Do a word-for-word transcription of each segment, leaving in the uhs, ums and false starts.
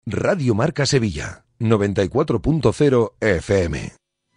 Radio Marca Sevilla, noventa y cuatro punto cero F M.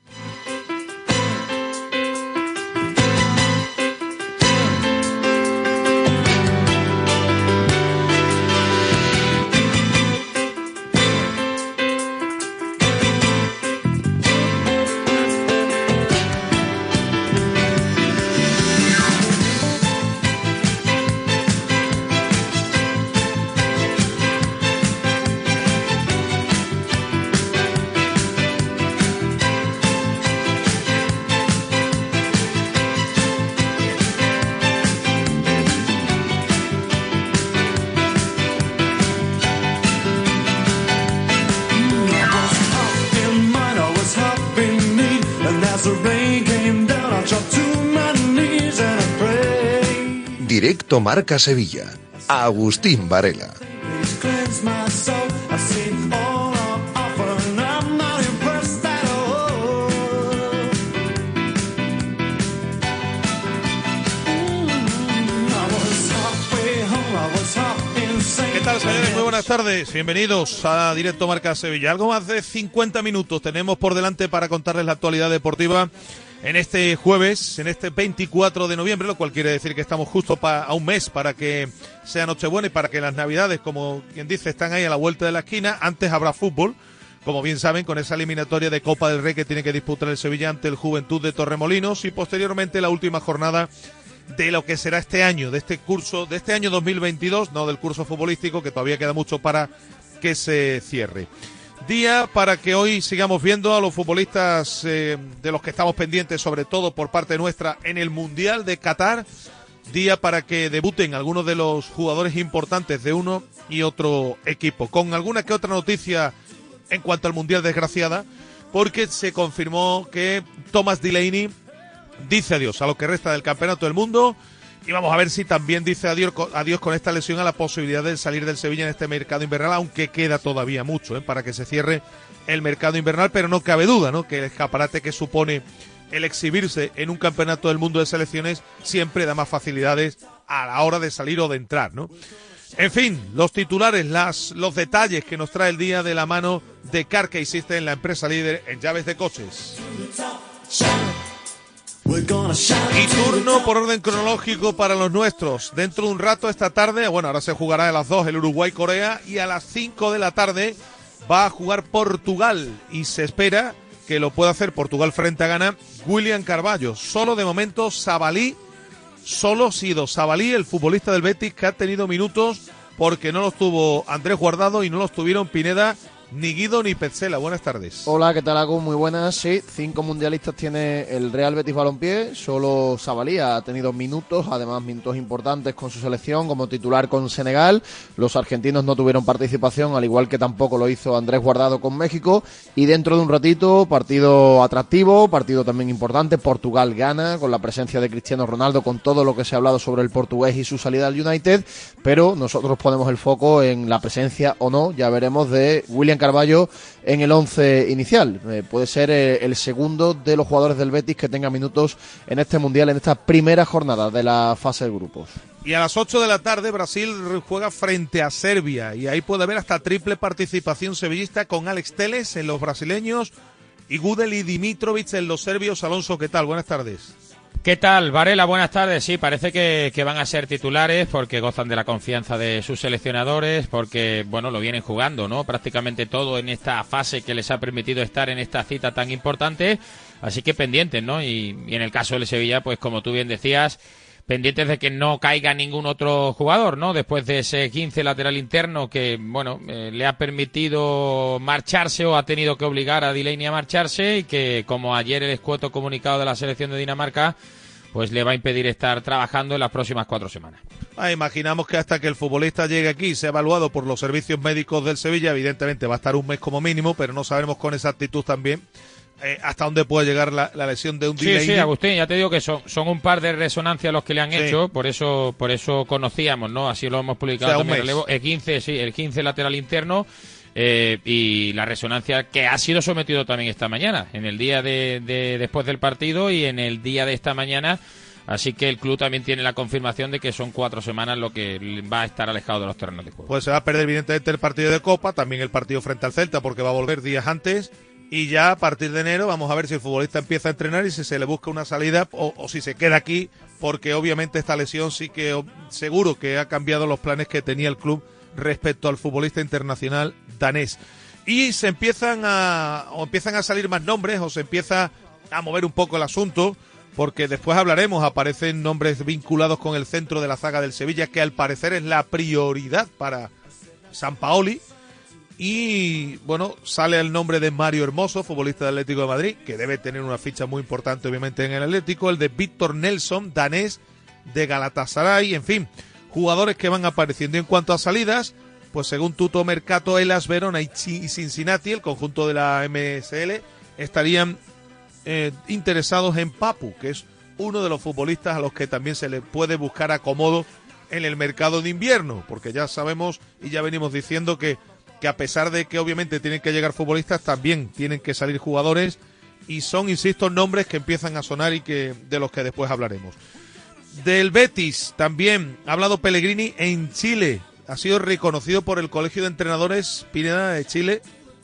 Directo Marca Sevilla. Agustín Varela. ¿Qué tal, señores? Muy buenas tardes. Bienvenidos a Directo Marca Sevilla. Algo más de cincuenta minutos tenemos por delante para contarles la actualidad deportiva en este jueves, en este veinticuatro de noviembre, lo cual quiere decir que estamos justo pa, a un mes para que sea Nochebuena y para que las Navidades, como quien dice, están ahí a la vuelta de la esquina. Antes habrá fútbol, como bien saben, con esa eliminatoria de Copa del Rey que tiene que disputar el Sevilla ante el Juventud de Torremolinos, y posteriormente la última jornada de lo que será este año, de este curso, de este año dos mil veintidós, no del curso futbolístico, que todavía queda mucho para que se cierre. Día para que hoy sigamos viendo a los futbolistas eh, de los que estamos pendientes, sobre todo por parte nuestra, en el Mundial de Qatar. Día para que debuten algunos de los jugadores importantes de uno y otro equipo. Con alguna que otra noticia en cuanto al Mundial desgraciada, porque se confirmó que Thomas Delaney dice adiós a lo que resta del Campeonato del Mundo. Y vamos a ver si también dice adiós, adiós con esta lesión a la posibilidad de salir del Sevilla en este mercado invernal, aunque queda todavía mucho ¿eh? para que se cierre el mercado invernal, pero no cabe duda, ¿no?, que el escaparate que supone el exhibirse en un campeonato del mundo de selecciones siempre da más facilidades a la hora de salir o de entrar, ¿no? En fin, los titulares, las, los detalles que nos trae el día de la mano de Car Key System, la empresa líder en llaves de coches. Y turno por orden cronológico para los nuestros. Dentro de un rato, esta tarde, bueno, ahora se jugará a las dos el Uruguay-Corea, y a las cinco de la tarde va a jugar Portugal, y se espera que lo pueda hacer Portugal frente a Ghana William Carvalho. Solo de momento Sabalí, solo ha sido Sabalí, el futbolista del Betis, que ha tenido minutos, porque no los tuvo Andrés Guardado y no los tuvieron Pineda, ni Guido ni Petzela. Buenas tardes. Hola, ¿qué tal, Agus? Muy buenas. Sí, cinco mundialistas tiene el Real Betis Balompié. Solo Sabalí ha tenido minutos, además minutos importantes con su selección como titular con Senegal. Los argentinos no tuvieron participación, al igual que tampoco lo hizo Andrés Guardado con México. Y dentro de un ratito, partido atractivo, partido también importante. Portugal gana con la presencia de Cristiano Ronaldo, con todo lo que se ha hablado sobre el portugués y su salida al United. Pero nosotros ponemos el foco en la presencia o no, ya veremos, de William Carvalho en el once inicial. Eh, puede ser eh, el segundo de los jugadores del Betis que tenga minutos en este Mundial, en esta primera jornada de la fase de grupos. Y a las ocho de la tarde Brasil juega frente a Serbia, y ahí puede haber hasta triple participación sevillista, con Alex Telles en los brasileños y Gudel y Dimitrovic en los serbios. Alonso, ¿qué tal? Buenas tardes. ¿Qué tal, Varela? Buenas tardes. Sí, parece que, que van a ser titulares porque gozan de la confianza de sus seleccionadores, porque, bueno, lo vienen jugando, ¿no?, prácticamente todo en esta fase que les ha permitido estar en esta cita tan importante. Así que pendientes, ¿no? Y, y en el caso del Sevilla, pues como tú bien decías, pendientes de que no caiga ningún otro jugador, ¿no?, después de ese quince lateral interno que, bueno, eh, le ha permitido marcharse, o ha tenido que obligar a Delaney a marcharse, y que, como ayer el escueto comunicado de la selección de Dinamarca, pues le va a impedir estar trabajando en las próximas cuatro semanas. Ah, imaginamos que hasta que el futbolista llegue aquí y sea evaluado por los servicios médicos del Sevilla, evidentemente va a estar un mes como mínimo, pero no sabremos con exactitud también Eh, hasta dónde puede llegar la, la lesión de un Delaney. Sí, sí, Agustín, ya te digo que son, son un par de resonancias los que le han sí. hecho, por eso por eso conocíamos, ¿no? Así lo hemos publicado, o sea, también. Relevo, el quince, sí, el quince lateral interno, eh, y la resonancia que ha sido sometido también esta mañana, en el día de, de después del partido, y en el día de esta mañana Así que el club también tiene la confirmación de que son cuatro semanas lo que va a estar alejado de los terrenos de juego. Pues se va a perder evidentemente el partido de Copa, también el partido frente al Celta, porque va a volver días antes. Y ya a partir de enero vamos a ver si el futbolista empieza a entrenar y si se le busca una salida o, o si se queda aquí, porque obviamente esta lesión sí que o, seguro que ha cambiado los planes que tenía el club respecto al futbolista internacional danés. Y se empiezan a o empiezan a salir más nombres o se empieza a mover un poco el asunto, porque después hablaremos, aparecen nombres vinculados con el centro de la zaga del Sevilla, que al parecer es la prioridad para Sampaoli. Y bueno, sale el nombre de Mario Hermoso, futbolista del Atlético de Madrid, que debe tener una ficha muy importante obviamente en el Atlético, el de Víctor Nelson, danés, de Galatasaray, en fin, jugadores que van apareciendo. En cuanto a salidas, pues según Tutto Mercato, Hellas Verona y Cincinnati, el conjunto de la M S L, estarían eh, interesados en Papu, que es uno de los futbolistas a los que también se le puede buscar acomodo en el mercado de invierno, porque ya sabemos y ya venimos diciendo que que a pesar de que obviamente tienen que llegar futbolistas, también tienen que salir jugadores, y son, insisto, nombres que empiezan a sonar y que de los que después hablaremos. Del Betis también ha hablado Pellegrini en Chile, ha sido reconocido por el Colegio de Entrenadores Pineda de Chile,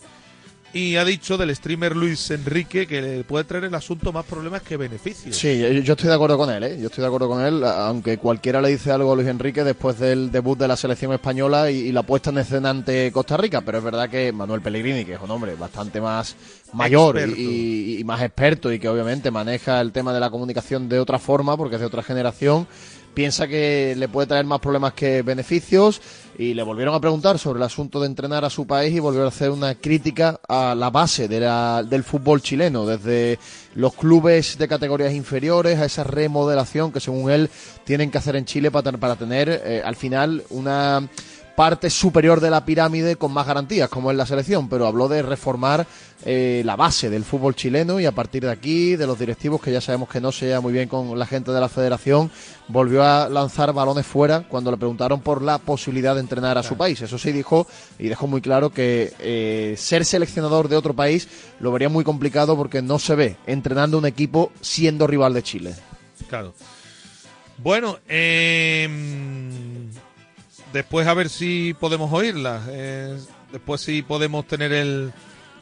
y ha dicho del streamer Luis Enrique que le puede traer el asunto más problemas que beneficios. Sí, yo estoy de acuerdo con él, ¿eh? Yo estoy de acuerdo con él, aunque cualquiera le dice algo a Luis Enrique después del debut de la selección española y, y la puesta en escena ante Costa Rica, pero es verdad que Manuel Pellegrini, que es un hombre bastante más mayor y, y más experto y que obviamente maneja el tema de la comunicación de otra forma, porque es de otra generación, piensa que le puede traer más problemas que beneficios, y le volvieron a preguntar sobre el asunto de entrenar a su país y volvieron a hacer una crítica a la base de la, del fútbol chileno, desde los clubes de categorías inferiores a esa remodelación que según él tienen que hacer en Chile para, para tener eh, al final una parte superior de la pirámide con más garantías, como es la selección, pero habló de reformar eh, la base del fútbol chileno, y a partir de aquí, de los directivos, que ya sabemos que no se lleva muy bien con la gente de la federación, volvió a lanzar balones fuera cuando le preguntaron por la posibilidad de entrenar a su país. Eso sí dijo, y dejó muy claro que eh, ser seleccionador de otro país lo vería muy complicado, porque no se ve entrenando un equipo siendo rival de Chile. Claro. Bueno, eh... después a ver si podemos oírla, eh, después si podemos tener el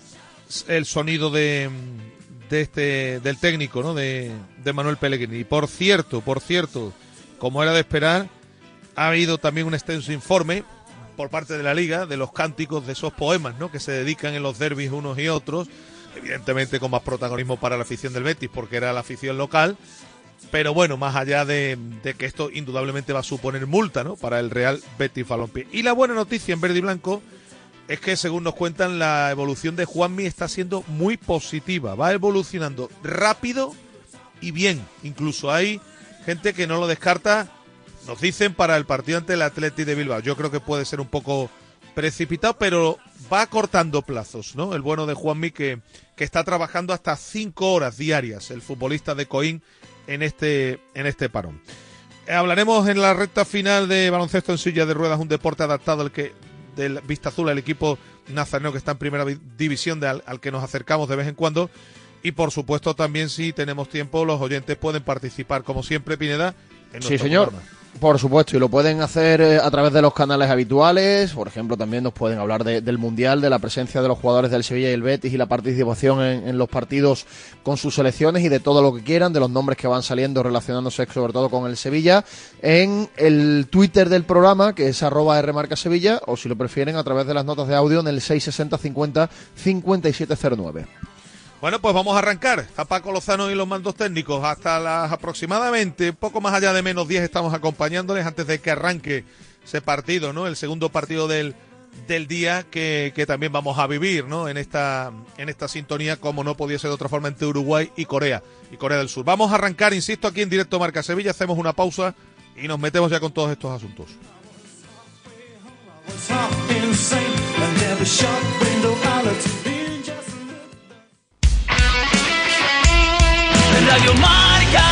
el sonido de, de este del técnico, ¿no? De, de Manuel Pellegrini. Y por cierto, por cierto, como era de esperar, ha habido también un extenso informe por parte de la Liga de los cánticos de esos poemas, ¿no? Que se dedican en los derbis unos y otros, evidentemente con más protagonismo para la afición del Betis, porque era la afición local. Pero bueno, más allá de, de que esto indudablemente va a suponer multa, ¿no? Para el Real Betis Balompié. Y la buena noticia en verde y blanco es que, según nos cuentan, la evolución de Juanmi está siendo muy positiva. Va evolucionando rápido y bien. Incluso hay gente que no lo descarta, nos dicen, para el partido ante el Athletic de Bilbao. Yo creo que puede ser un poco precipitado, pero va acortando plazos, ¿no? El bueno de Juanmi, que, que está trabajando hasta cinco horas diarias, el futbolista de Coín, en este en este parón. Eh, hablaremos en la recta final de baloncesto en silla de ruedas, un deporte adaptado al que del Vista Azul, el equipo nazareno que está en primera división, de al, al que nos acercamos de vez en cuando. Y por supuesto también, si tenemos tiempo, los oyentes pueden participar, como siempre, Pineda, en nuestro Sí, señor. programa. Por supuesto, y lo pueden hacer a través de los canales habituales. Por ejemplo, también nos pueden hablar de, del Mundial, de la presencia de los jugadores del Sevilla y el Betis y la participación en, en los partidos con sus selecciones, y de todo lo que quieran, de los nombres que van saliendo relacionándose sobre todo con el Sevilla, en el Twitter del programa, que es arroba rmarcasevilla, o si lo prefieren a través de las notas de audio en el seis sesenta cincuenta cincuenta y siete cero nueve. Bueno, pues vamos a arrancar. Está Paco Lozano y los mandos técnicos. Hasta las aproximadamente, poco más allá de menos diez, estamos acompañándoles antes de que arranque ese partido, ¿no? El segundo partido del, del día que, que también vamos a vivir, ¿no? En esta, en esta sintonía, como no podía ser de otra forma, entre Uruguay y Corea, y Corea del Sur. Vamos a arrancar, insisto, aquí en directo Marca Sevilla. Hacemos una pausa y nos metemos ya con todos estos asuntos. Radio Marca.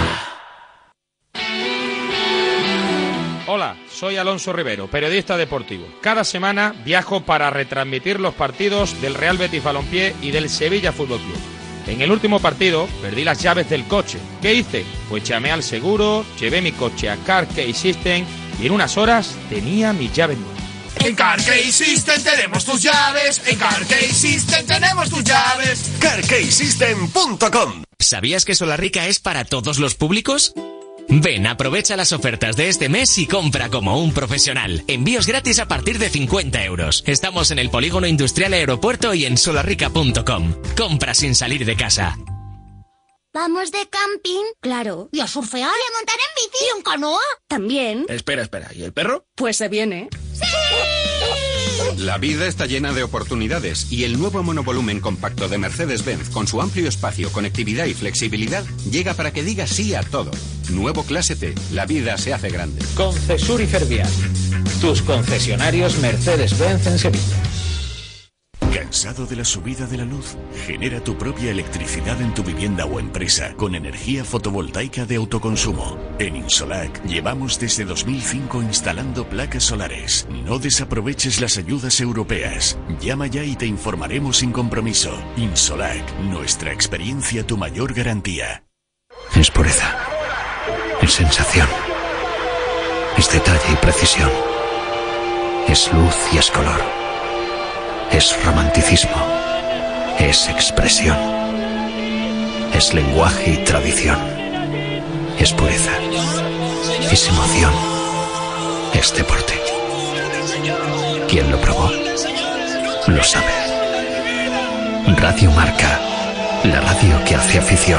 Hola, soy Alonso Rivero, periodista deportivo. Cada semana viajo para retransmitir los partidos del Real Betis Balompié y del Sevilla Fútbol Club. En el último partido perdí las llaves del coche. ¿Qué hice? Pues llamé al seguro, llevé mi coche a Car Key System y en unas horas tenía mis llaves nuevas. En Car Key System tenemos tus llaves. En Car Key System tenemos tus llaves. car key system punto com. ¿Sabías que Solarrica es para todos los públicos? Ven, aprovecha las ofertas de este mes y compra como un profesional. Envíos gratis a partir de cincuenta euros. Estamos en el Polígono Industrial Aeropuerto y en solarrica punto com. Compra sin salir de casa. ¿Vamos de camping? Claro. ¿Y a surfear? ¿Y a montar en bici? ¿Y en canoa? También. Espera, espera. ¿Y el perro? Pues se viene. ¡Sí! La vida está llena de oportunidades y el nuevo monovolumen compacto de Mercedes-Benz con su amplio espacio, conectividad y flexibilidad llega para que diga sí a todo. Nuevo Clase T. La vida se hace grande. Concesur y Fervial. Tus concesionarios Mercedes-Benz en Sevilla. ¿Cansado de la subida de la luz? Genera tu propia electricidad en tu vivienda o empresa con energía fotovoltaica de autoconsumo. En Insolac llevamos desde dos mil cinco instalando placas solares. No desaproveches las ayudas europeas. Llama ya y te informaremos sin compromiso. Insolac, nuestra experiencia, tu mayor garantía. Es pureza. Es sensación. Es detalle y precisión. Es luz y es color. Es romanticismo, es expresión, es lenguaje y tradición, es pureza, es emoción, es deporte. ¿Quién lo probó? Lo sabe. Radio Marca, la radio que hace afición.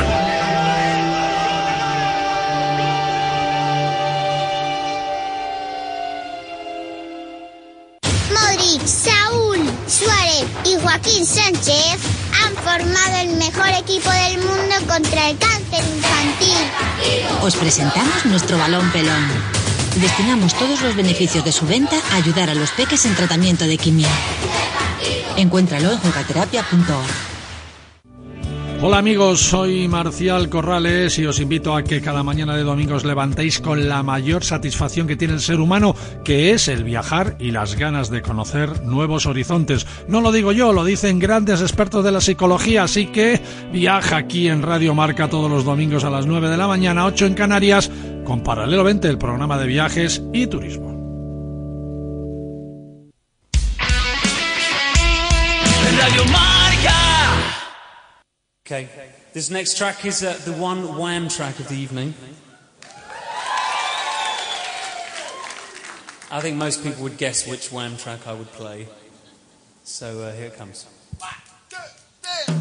Suárez y Joaquín Sánchez han formado el mejor equipo del mundo contra el cáncer infantil. Os presentamos nuestro balón pelón. Destinamos todos los beneficios de su venta a ayudar a los peques en tratamiento de quimio. Encuéntralo en jugaterapia punto org. Hola amigos, soy Marcial Corrales y os invito a que cada mañana de domingo os levantéis con la mayor satisfacción que tiene el ser humano, que es el viajar y las ganas de conocer nuevos horizontes. No lo digo yo, lo dicen grandes expertos de la psicología, así que viaja aquí en Radio Marca todos los domingos a las nueve de la mañana, ocho en Canarias, con Paralelo veinte, el programa de viajes y turismo. Radio Marca. Okay, this next track is uh, the one Wham track of the evening. I think most people would guess which Wham track I would play. So uh, here it comes. One, two, three.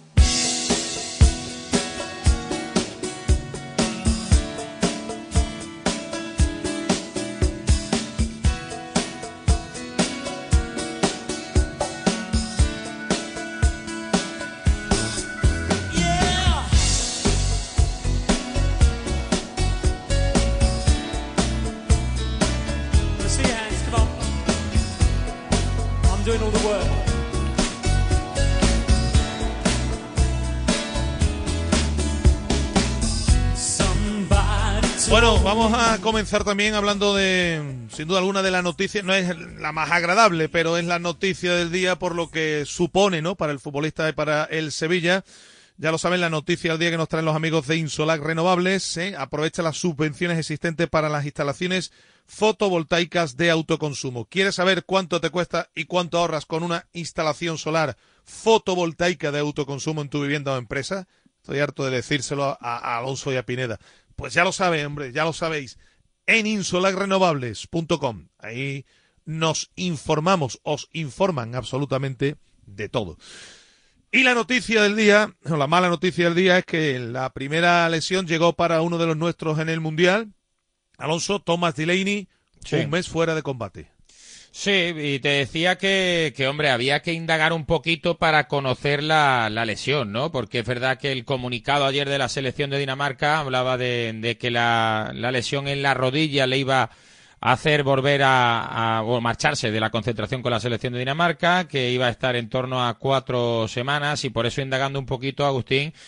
Bueno, vamos a comenzar también hablando de, sin duda alguna, de la noticia. No es la más agradable, pero es la noticia del día por lo que supone, ¿no?, para el futbolista y para el Sevilla. Ya lo saben, la noticia del día que nos traen los amigos de Insolac Renovables, ¿eh? Aprovecha las subvenciones existentes para las instalaciones fotovoltaicas de autoconsumo. ¿Quieres saber cuánto te cuesta y cuánto ahorras con una instalación solar fotovoltaica de autoconsumo en tu vivienda o empresa? Estoy harto de decírselo a, a Alonso y a Pineda. Pues ya lo saben, hombre, ya lo sabéis. En insolac renovables punto com. Ahí nos informamos, os informan absolutamente de todo. Y la noticia del día, o la mala noticia del día, es que la primera lesión llegó para uno de los nuestros en el Mundial. Alonso, Thomas Delaney, sí. Un mes fuera de combate. Sí, y te decía que, que, hombre, había que indagar un poquito para conocer la, la lesión, ¿no? Porque es verdad que el comunicado ayer de la selección de Dinamarca hablaba de, de que la, la lesión en la rodilla le iba a hacer volver a, a o marcharse de la concentración con la selección de Dinamarca, que iba a estar en torno a cuatro semanas, y por eso indagando un poquito, Agustín,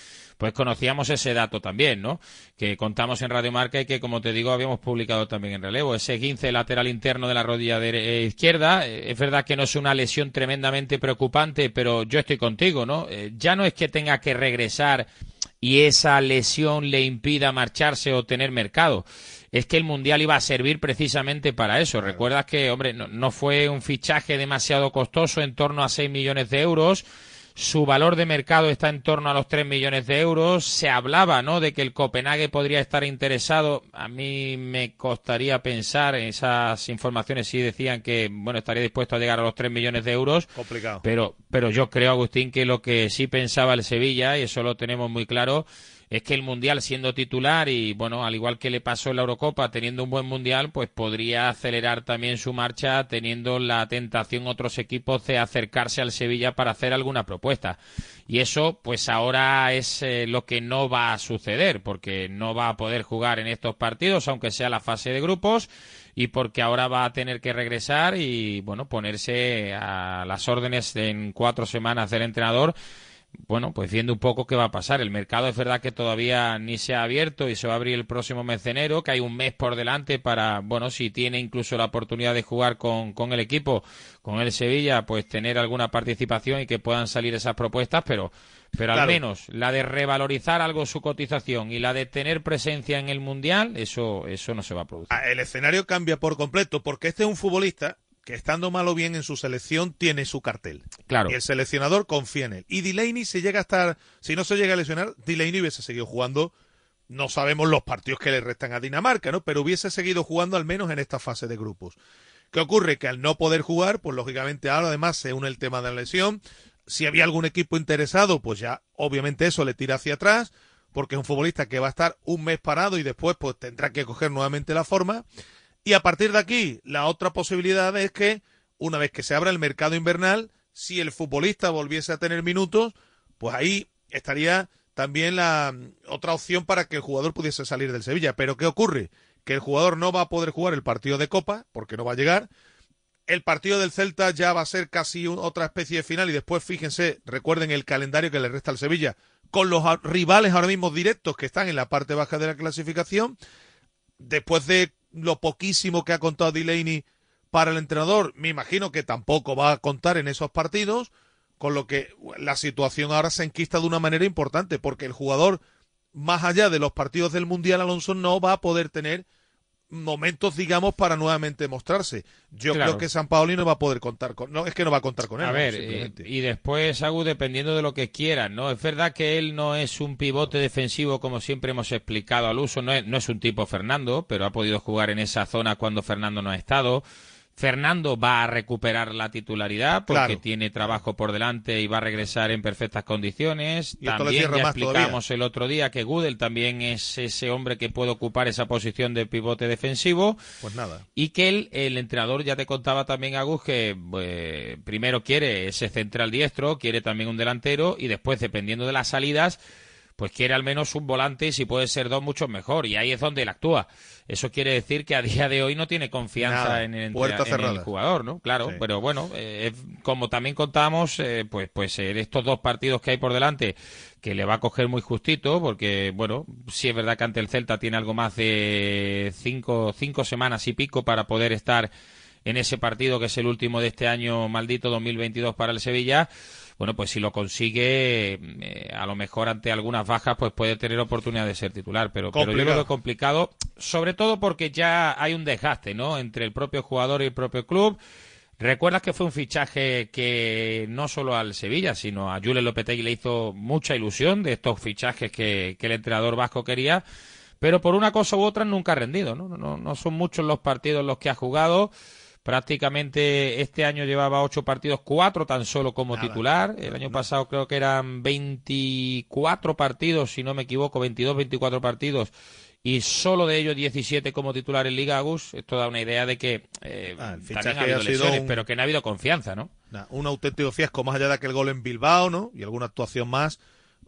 pues conocíamos ese dato también, ¿no? Que contamos en Radio Marca y que, como te digo, habíamos publicado también en Relevo. Ese esguince lateral interno de la rodilla de, eh, izquierda, eh, es verdad que no es una lesión tremendamente preocupante, pero yo estoy contigo, ¿no? Eh, ya no es que tenga que regresar y esa lesión le impida marcharse o tener mercado. Es que el Mundial iba a servir precisamente para eso. Claro. Recuerdas que, hombre, no, no fue un fichaje demasiado costoso, en torno a seis millones de euros. Su valor de mercado está en torno a los tres millones de euros. Se hablaba, ¿no?, de que el Copenhague podría estar interesado. A mí me costaría pensar, esas informaciones sí decían que, bueno, estaría dispuesto a llegar a los tres millones de euros. Complicado. Pero, pero yo creo, Agustín, que lo que sí pensaba el Sevilla, y eso lo tenemos muy claro, es que el Mundial, siendo titular y, bueno, al igual que le pasó en la Eurocopa, teniendo un buen Mundial, pues podría acelerar también su marcha, teniendo la tentación otros equipos de acercarse al Sevilla para hacer alguna propuesta. Y eso, pues ahora es eh, lo que no va a suceder, porque no va a poder jugar en estos partidos, aunque sea la fase de grupos, y porque ahora va a tener que regresar y, bueno, ponerse a las órdenes en cuatro semanas del entrenador. Bueno, pues viendo un poco qué va a pasar. El mercado es verdad que todavía ni se ha abierto y se va a abrir el próximo mes de enero, que hay un mes por delante para, bueno, si tiene incluso la oportunidad de jugar con, con el equipo, con el Sevilla, pues tener alguna participación y que puedan salir esas propuestas, pero pero Claro. al menos la de revalorizar algo su cotización y la de tener presencia en el Mundial, eso eso no se va a producir. El escenario cambia por completo, porque este es un futbolista que, estando mal o bien en su selección, tiene su cartel. Claro. Y el seleccionador confía en él. Y Delaney, si llega a estar, si no se llega a lesionar, Delaney hubiese seguido jugando. No sabemos los partidos que le restan a Dinamarca, ¿no? Pero hubiese seguido jugando al menos en esta fase de grupos. ¿Qué ocurre? Que al no poder jugar, pues lógicamente ahora además se une el tema de la lesión. Si había algún equipo interesado, pues ya obviamente eso le tira hacia atrás, porque es un futbolista que va a estar un mes parado y después pues tendrá que coger nuevamente la forma. Y a partir de aquí, la otra posibilidad es que, una vez que se abra el mercado invernal, si el futbolista volviese a tener minutos, pues ahí estaría también la otra opción para que el jugador pudiese salir del Sevilla. Pero ¿qué ocurre? Que el jugador no va a poder jugar el partido de Copa, porque no va a llegar. El partido del Celta ya va a ser casi un, otra especie de final, y después, fíjense, recuerden el calendario que le resta al Sevilla, con los rivales ahora mismo directos que están en la parte baja de la clasificación. Después de lo poquísimo que ha contado Delaney para el entrenador, me imagino que tampoco va a contar en esos partidos, con lo que la situación ahora se enquista de una manera importante, porque el jugador, más allá de los partidos del Mundial, Alonso, no va a poder tener momentos, digamos, para nuevamente mostrarse. Yo Claro. creo que Sampaoli no va a poder contar con, no, es que no va a contar con él. A ¿no? ver, Simplemente. y, y después, Agu, dependiendo de lo que quieran, ¿no? Es verdad que él no es un pivote defensivo, como siempre hemos explicado al uso, no es, no es un tipo Fernando, pero ha podido jugar en esa zona cuando Fernando no ha estado. Fernando va a recuperar la titularidad porque Claro. tiene trabajo por delante y va a regresar en perfectas condiciones. Y esto le También cierra ya más explicamos el otro día que Gudel también es ese hombre que puede ocupar esa posición de pivote defensivo. Pues nada. Y que él, el entrenador, ya te contaba también, Agus, que eh, primero quiere ese central diestro, quiere también un delantero y después, dependiendo de las salidas, pues quiere al menos un volante y si puede ser dos, mucho mejor. Y ahí es donde él actúa. Eso quiere decir que a día de hoy no tiene confianza Nada, en, el, puerta en el cerrada. jugador, ¿no? Claro, Sí. pero bueno, eh, como también contamos, eh, pues, pues en estos dos partidos que hay por delante, que le va a coger muy justito, porque, bueno, sí es verdad que ante el Celta tiene algo más de cinco, cinco semanas y pico para poder estar en ese partido que es el último de este año maldito dos mil veintidós para el Sevilla. Bueno, pues si lo consigue, eh, a lo mejor ante algunas bajas, pues puede tener oportunidad de ser titular. Pero, pero yo lo veo complicado, sobre todo porque ya hay un desgaste, ¿no?, entre el propio jugador y el propio club. Recuerdas que fue un fichaje que no solo al Sevilla, sino a Julen Lopetegui le hizo mucha ilusión, de estos fichajes que, que el entrenador vasco quería, pero por una cosa u otra nunca ha rendido, ¿no? No, no son muchos los partidos en los que ha jugado. Prácticamente este año llevaba ocho partidos, cuatro tan solo como Nada. titular. El año pasado creo que eran veinticuatro partidos, si no me equivoco, veintidós, veinticuatro partidos, y solo de ellos diecisiete como titular en Liga. Agus, esto da una idea de que eh, Ah, el también fichaje ha habido ha sido lesiones, un- pero que no ha habido confianza, ¿no? Nah, un auténtico fiasco, más allá de aquel gol en Bilbao, ¿no? Y alguna actuación más.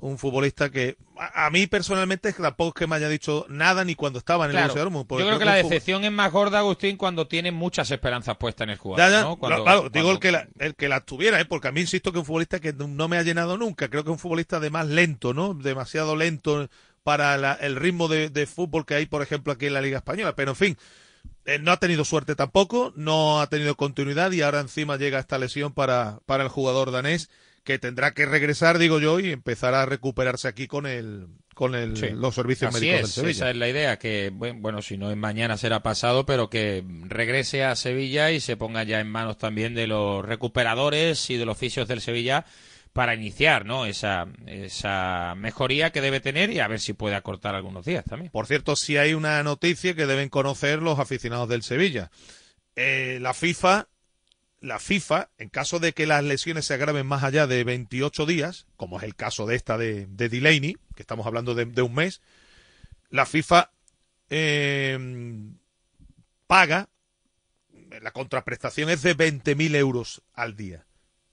un futbolista que a, a mí personalmente tampoco es que me haya dicho nada ni cuando estaba en el Claro, Borussia Dortmund. yo creo que la decepción fútbol... es más gorda, Agustín, cuando tiene muchas esperanzas puestas en el jugador. Ya, ya, ¿no? Cuando, claro, cuando... digo el que, la, el que las tuviera, ¿eh? Porque a mí insisto que es un futbolista que no me ha llenado nunca. Creo que es un futbolista de más lento, ¿no? Demasiado lento para la, el ritmo de, de fútbol que hay, por ejemplo, aquí en la Liga Española. Pero en fin, eh, no ha tenido suerte tampoco, no ha tenido continuidad y ahora encima llega esta lesión para, para el jugador danés, que tendrá que regresar, digo yo, y empezar a recuperarse aquí con el con el, sí. los servicios Así médicos es, del Sevilla. Esa es la idea, que bueno, si no es mañana será pasado, pero que regrese a Sevilla y se ponga ya en manos también de los recuperadores y de los fisios del Sevilla para iniciar, ¿no? Esa esa mejoría que debe tener y a ver si puede acortar algunos días también. Por cierto, sí hay una noticia que deben conocer los aficionados del Sevilla. Eh, la FIFA La FIFA, en caso de que las lesiones se agraven más allá de veintiocho días, como es el caso de esta de, de Delaney, que estamos hablando de, de un mes, la FIFA eh, paga, la contraprestación es de veinte mil euros al día,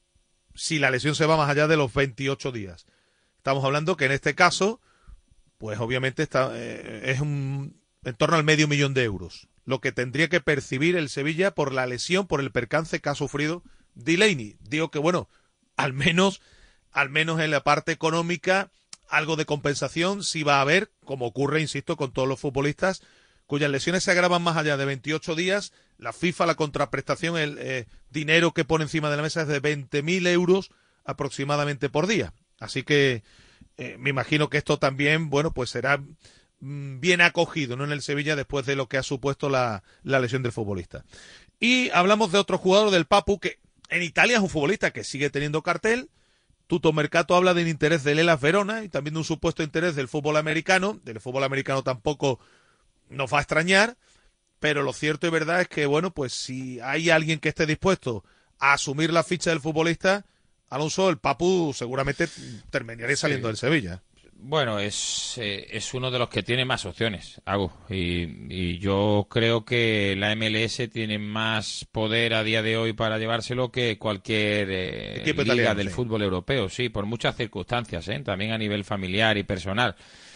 si la lesión se va más allá de los veintiocho días. Estamos hablando que en este caso, pues obviamente está, eh, es un, en torno al medio millón de euros lo que tendría que percibir el Sevilla por la lesión, por el percance que ha sufrido Delaney. Digo que, bueno, al menos, al menos en la parte económica, algo de compensación sí va a haber, como ocurre, insisto, con todos los futbolistas cuyas lesiones se agravan más allá de veintiocho días. La FIFA, la contraprestación, el eh, dinero que pone encima de la mesa es de veinte mil euros aproximadamente por día. Así que eh, me imagino que esto también, bueno, pues será bien acogido, ¿no?, en el Sevilla después de lo que ha supuesto la, la lesión del futbolista. Y hablamos de otro jugador, del Papu, que en Italia es un futbolista que sigue teniendo cartel. Tutto Mercato habla del interés del Hellas Verona y también de un supuesto interés del fútbol americano. Del fútbol americano tampoco nos va a extrañar, pero lo cierto y verdad es que, bueno, pues si hay alguien que esté dispuesto a asumir la ficha del futbolista, Alonso, el Papu seguramente terminaría saliendo sí. del Sevilla. Bueno, es eh, es uno de los que tiene más opciones, Agu, y, y yo creo que la M L S tiene más poder a día de hoy para llevárselo que cualquier eh, liga italiano, del sí. fútbol europeo, sí, por muchas circunstancias, ¿eh? También a nivel familiar y personal.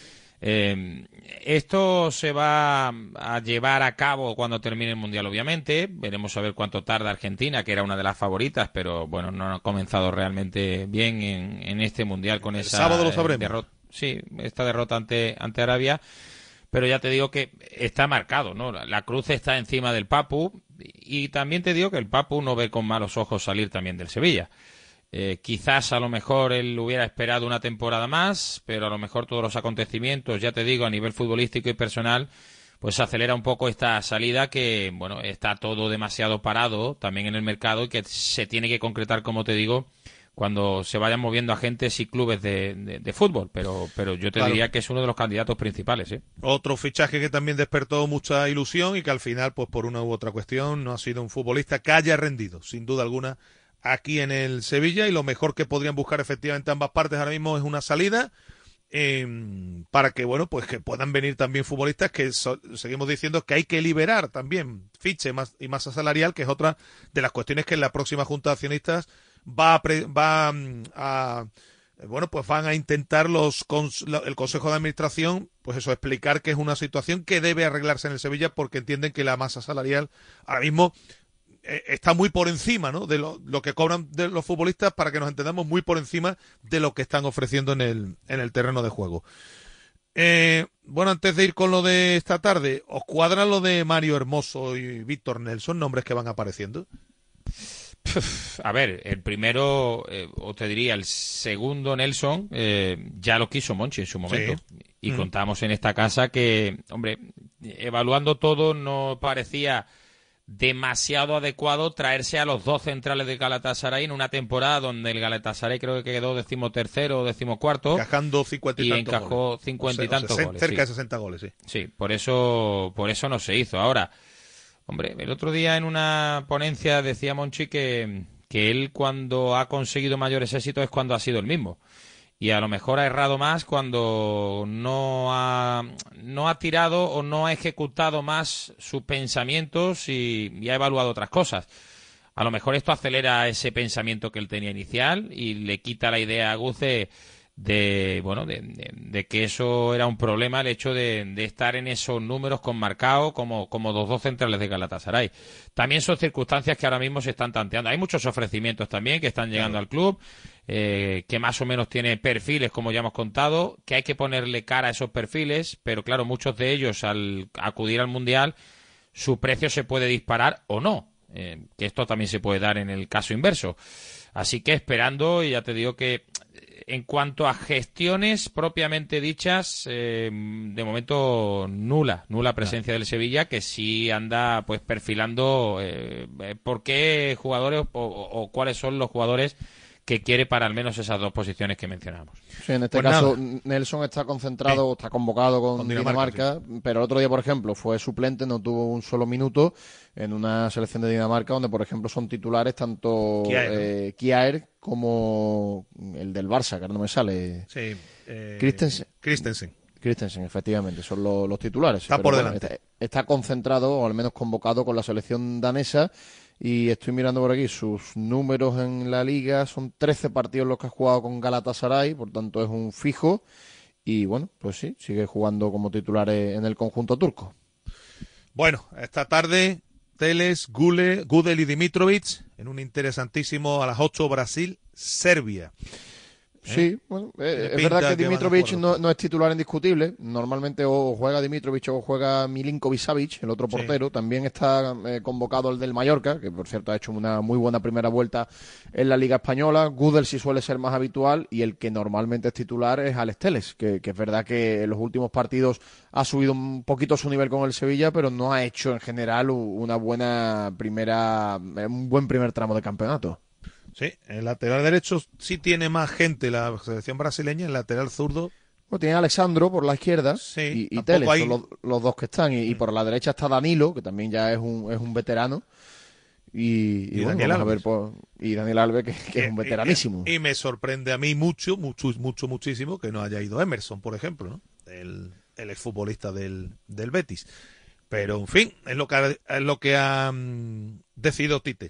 Eh, esto se va a llevar a cabo cuando termine el Mundial, obviamente. Veremos a ver cuánto tarda Argentina, que era una de las favoritas, pero bueno, no ha comenzado realmente bien en, en este Mundial con esa el sábado lo sabremos. derrota. Sí, esta derrota ante, ante Arabia, pero ya te digo que está marcado, ¿no? La, la cruz está encima del Papu y también te digo que el Papu no ve con malos ojos salir también del Sevilla. Eh, quizás a lo mejor él hubiera esperado una temporada más, pero a lo mejor todos los acontecimientos, ya te digo, a nivel futbolístico y personal, pues acelera un poco esta salida que, bueno, está todo demasiado parado también en el mercado y que se tiene que concretar, como te digo, cuando se vayan moviendo agentes y clubes de, de, de fútbol, pero pero yo te claro. diría que es uno de los candidatos principales, ¿eh? Otro fichaje que también despertó mucha ilusión y que al final, pues por una u otra cuestión, no ha sido un futbolista que haya rendido, sin duda alguna, aquí en el Sevilla, y lo mejor que podrían buscar efectivamente ambas partes ahora mismo es una salida eh, para que, bueno, pues que puedan venir también futbolistas que so, seguimos diciendo que hay que liberar también fiche más, y masa salarial, que es otra de las cuestiones que en la próxima Junta de Accionistas va a, pre, va a bueno, pues van a intentar los el Consejo de Administración, pues eso, explicar que es una situación que debe arreglarse en el Sevilla, porque entienden que la masa salarial ahora mismo eh, está muy por encima, ¿no?, de lo, lo que cobran de los futbolistas, para que nos entendamos, muy por encima de lo que están ofreciendo en el en el terreno de juego. Eh, bueno, antes de ir con lo de esta tarde, ¿os cuadra lo de Mario Hermoso y Víctor Nelson, nombres que van apareciendo? A ver, el primero, eh, o te diría, el segundo, Nelson, eh, ya lo quiso Monchi en su momento. Sí. Y mm. contamos en esta casa que, hombre, evaluando todo, no parecía demasiado adecuado traerse a los dos centrales de Galatasaray en una temporada donde el Galatasaray creo que quedó decimotercero o decimocuarto. Encajando cincuenta y, y tantos encajó goles. cincuenta o sea, y tantos sesenta, goles. Cerca sí. de sesenta goles, sí. Sí, por eso, por eso no se hizo. Ahora, hombre, el otro día en una ponencia decía Monchi que, que él cuando ha conseguido mayores éxitos es cuando ha sido el mismo. Y a lo mejor ha errado más cuando no ha, no ha tirado o no ha ejecutado más sus pensamientos y, y ha evaluado otras cosas. A lo mejor esto acelera ese pensamiento que él tenía inicial y le quita la idea a Guce de bueno de, de, de que eso era un problema, el hecho de, de estar en esos números con Marcao como, como los dos centrales de Galatasaray. También son circunstancias que ahora mismo se están tanteando. Hay muchos ofrecimientos también que están llegando claro. al club, eh, que más o menos tiene perfiles, como ya hemos contado, que hay que ponerle cara a esos perfiles, pero claro, muchos de ellos al acudir al Mundial, su precio se puede disparar o no, eh, que esto también se puede dar en el caso inverso. Así que esperando, y ya te digo que en cuanto a gestiones propiamente dichas, eh, de momento nula, nula presencia del Sevilla, que sí anda pues perfilando eh, por qué jugadores o, o cuáles son los jugadores que quiere para al menos esas dos posiciones que mencionamos. Sí, en este pues caso nada. Nelson está concentrado, eh, está convocado con, con Dinamarca, Dinamarca sí. Pero el otro día, por ejemplo, fue suplente, no tuvo un solo minuto en una selección de Dinamarca donde, por ejemplo, son titulares tanto Kjaer, eh, Kjaer como el del Barça, que ahora no me sale. Sí, eh, Christensen. Christensen. Christensen, efectivamente, son los, los titulares. Está por bueno, delante. Está, está concentrado, o al menos convocado con la selección danesa. Y estoy mirando por aquí, sus números en la liga son trece partidos los que ha jugado con Galatasaray, por tanto es un fijo. Y bueno, pues sí, sigue jugando como titular en el conjunto turco. Bueno, esta tarde, Teles, Gule, Gudel y Dimitrovic en un interesantísimo a las ocho Brasil-Serbia. ¿Eh? Sí, bueno, eh, es verdad que Dimitrovic no, no es titular indiscutible. Normalmente o juega Dimitrovic o juega Milinkovic-Savic, el otro portero. Sí. También está eh, convocado el del Mallorca, que por cierto ha hecho una muy buena primera vuelta en la Liga Española. Gudel sí suele ser más habitual y el que normalmente es titular es Alex Teles, que, que es verdad que en los últimos partidos ha subido un poquito su nivel con el Sevilla, pero no ha hecho en general una buena primera, un buen primer tramo de campeonato. Sí, el lateral derecho sí tiene más gente la selección brasileña, el lateral zurdo. Bueno, tiene a Alexandro por la izquierda sí, y, y Teles, hay... son los, los dos que están. Y, y por la derecha está Danilo, que también ya es un, es un veterano. Y, y, y, bueno, Daniel vamos a ver por, y Daniel Alves, que, que y, es un veteranísimo. Y, y me sorprende a mí mucho, mucho, mucho, muchísimo que no haya ido Emerson, por ejemplo, ¿no? El, el exfutbolista del, del Betis. Pero, en fin, es lo que ha, es lo que ha um, decidido Tite.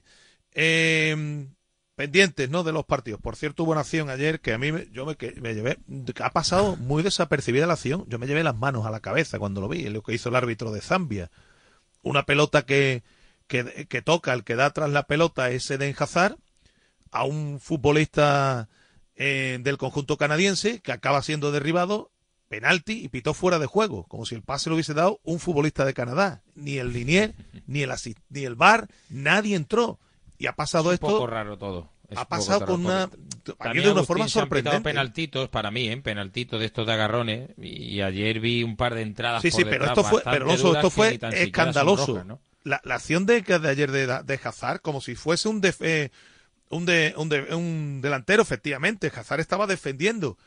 Eh... Pendientes, ¿no?, de los partidos. Por cierto, hubo una acción ayer que a mí me, yo me, que, me llevé, que ha pasado muy desapercibida la acción. Yo me llevé las manos a la cabeza cuando lo vi, lo que hizo el árbitro de Zambia. Una pelota que, que, que toca, el que da tras la pelota es Eden Hazard, a un futbolista eh, del conjunto canadiense que acaba siendo derribado, penalti y pitó fuera de juego, como si el pase lo hubiese dado un futbolista de Canadá. Ni el linier, ni el, asist, ni el V A R, nadie entró. Y ha pasado es esto. un poco raro todo. Es ha pasado raro, con una. También de una forma sorprendente. Penaltitos para mí, ¿eh? Penaltitos de estos de agarrones. Y ayer vi un par de entradas. Sí, por sí, pero esto fue, pero Alonso, esto fue escandaloso. Rojas, ¿no? La, la acción de, de ayer de, de Hazard, como si fuese un, def, eh, un, de, un, de, un delantero, efectivamente. Hazard estaba defendiendo.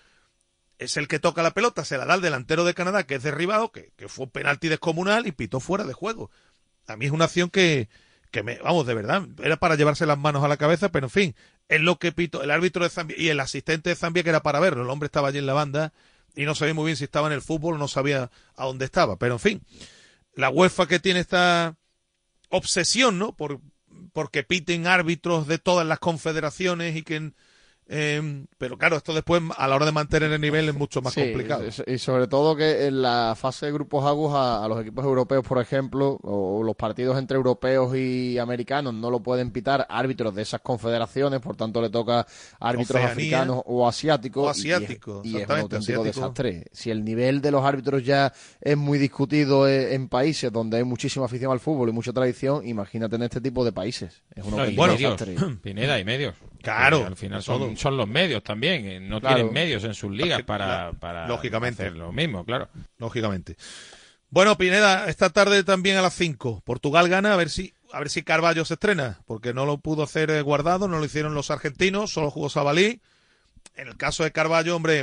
Es el que toca la pelota, se la da al delantero de Canadá, que es derribado, que, que fue un penalti descomunal y pitó fuera de juego. A mí es una acción que. que me, vamos, de verdad, era para llevarse las manos a la cabeza, pero en fin, es lo que pito el árbitro de Zambia y el asistente de Zambia, que era para verlo. El hombre estaba allí en la banda y no sabía muy bien si estaba en el fútbol o no sabía a dónde estaba, pero en fin, la UEFA, que tiene esta obsesión, ¿no?, por porque piten árbitros de todas las confederaciones y que... Eh, pero claro, esto después a la hora de mantener el nivel es mucho más sí, complicado. Y sobre todo que en la fase de grupos Agus a, a los equipos europeos, por ejemplo, o, o los partidos entre europeos y americanos no lo pueden pitar árbitros de esas confederaciones, por tanto le toca a árbitros Oceanía, africanos o asiáticos. O asiáticos, y, y es, y es un auténtico asiático. desastre. Si el nivel de los árbitros ya es muy discutido en, en países donde hay muchísima afición al fútbol y mucha tradición, imagínate en este tipo de países. Es un no, auténtico bueno, desastre. Pineda y medios. Claro, al final son, son los medios también, no claro. tienen medios en sus ligas para, para lógicamente hacer lo mismo, claro. Lógicamente. Bueno, Pineda, esta tarde también a las cinco, Portugal gana, a ver si a ver si Carvalho se estrena, porque no lo pudo hacer Guardado, no lo hicieron los argentinos, solo jugó Sabalí. En el caso de Carvalho, hombre,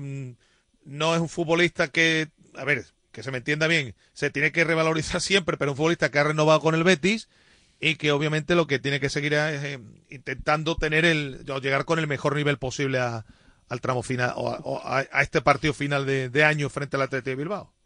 no es un futbolista que, a ver, que se me entienda bien, se tiene que revalorizar siempre, pero un futbolista que ha renovado con el Betis y que obviamente lo que tiene que seguir es eh, intentando tener el o llegar con el mejor nivel posible a, al tramo final o, a, o a, a este partido final de, de año frente al Athletic de Bilbao.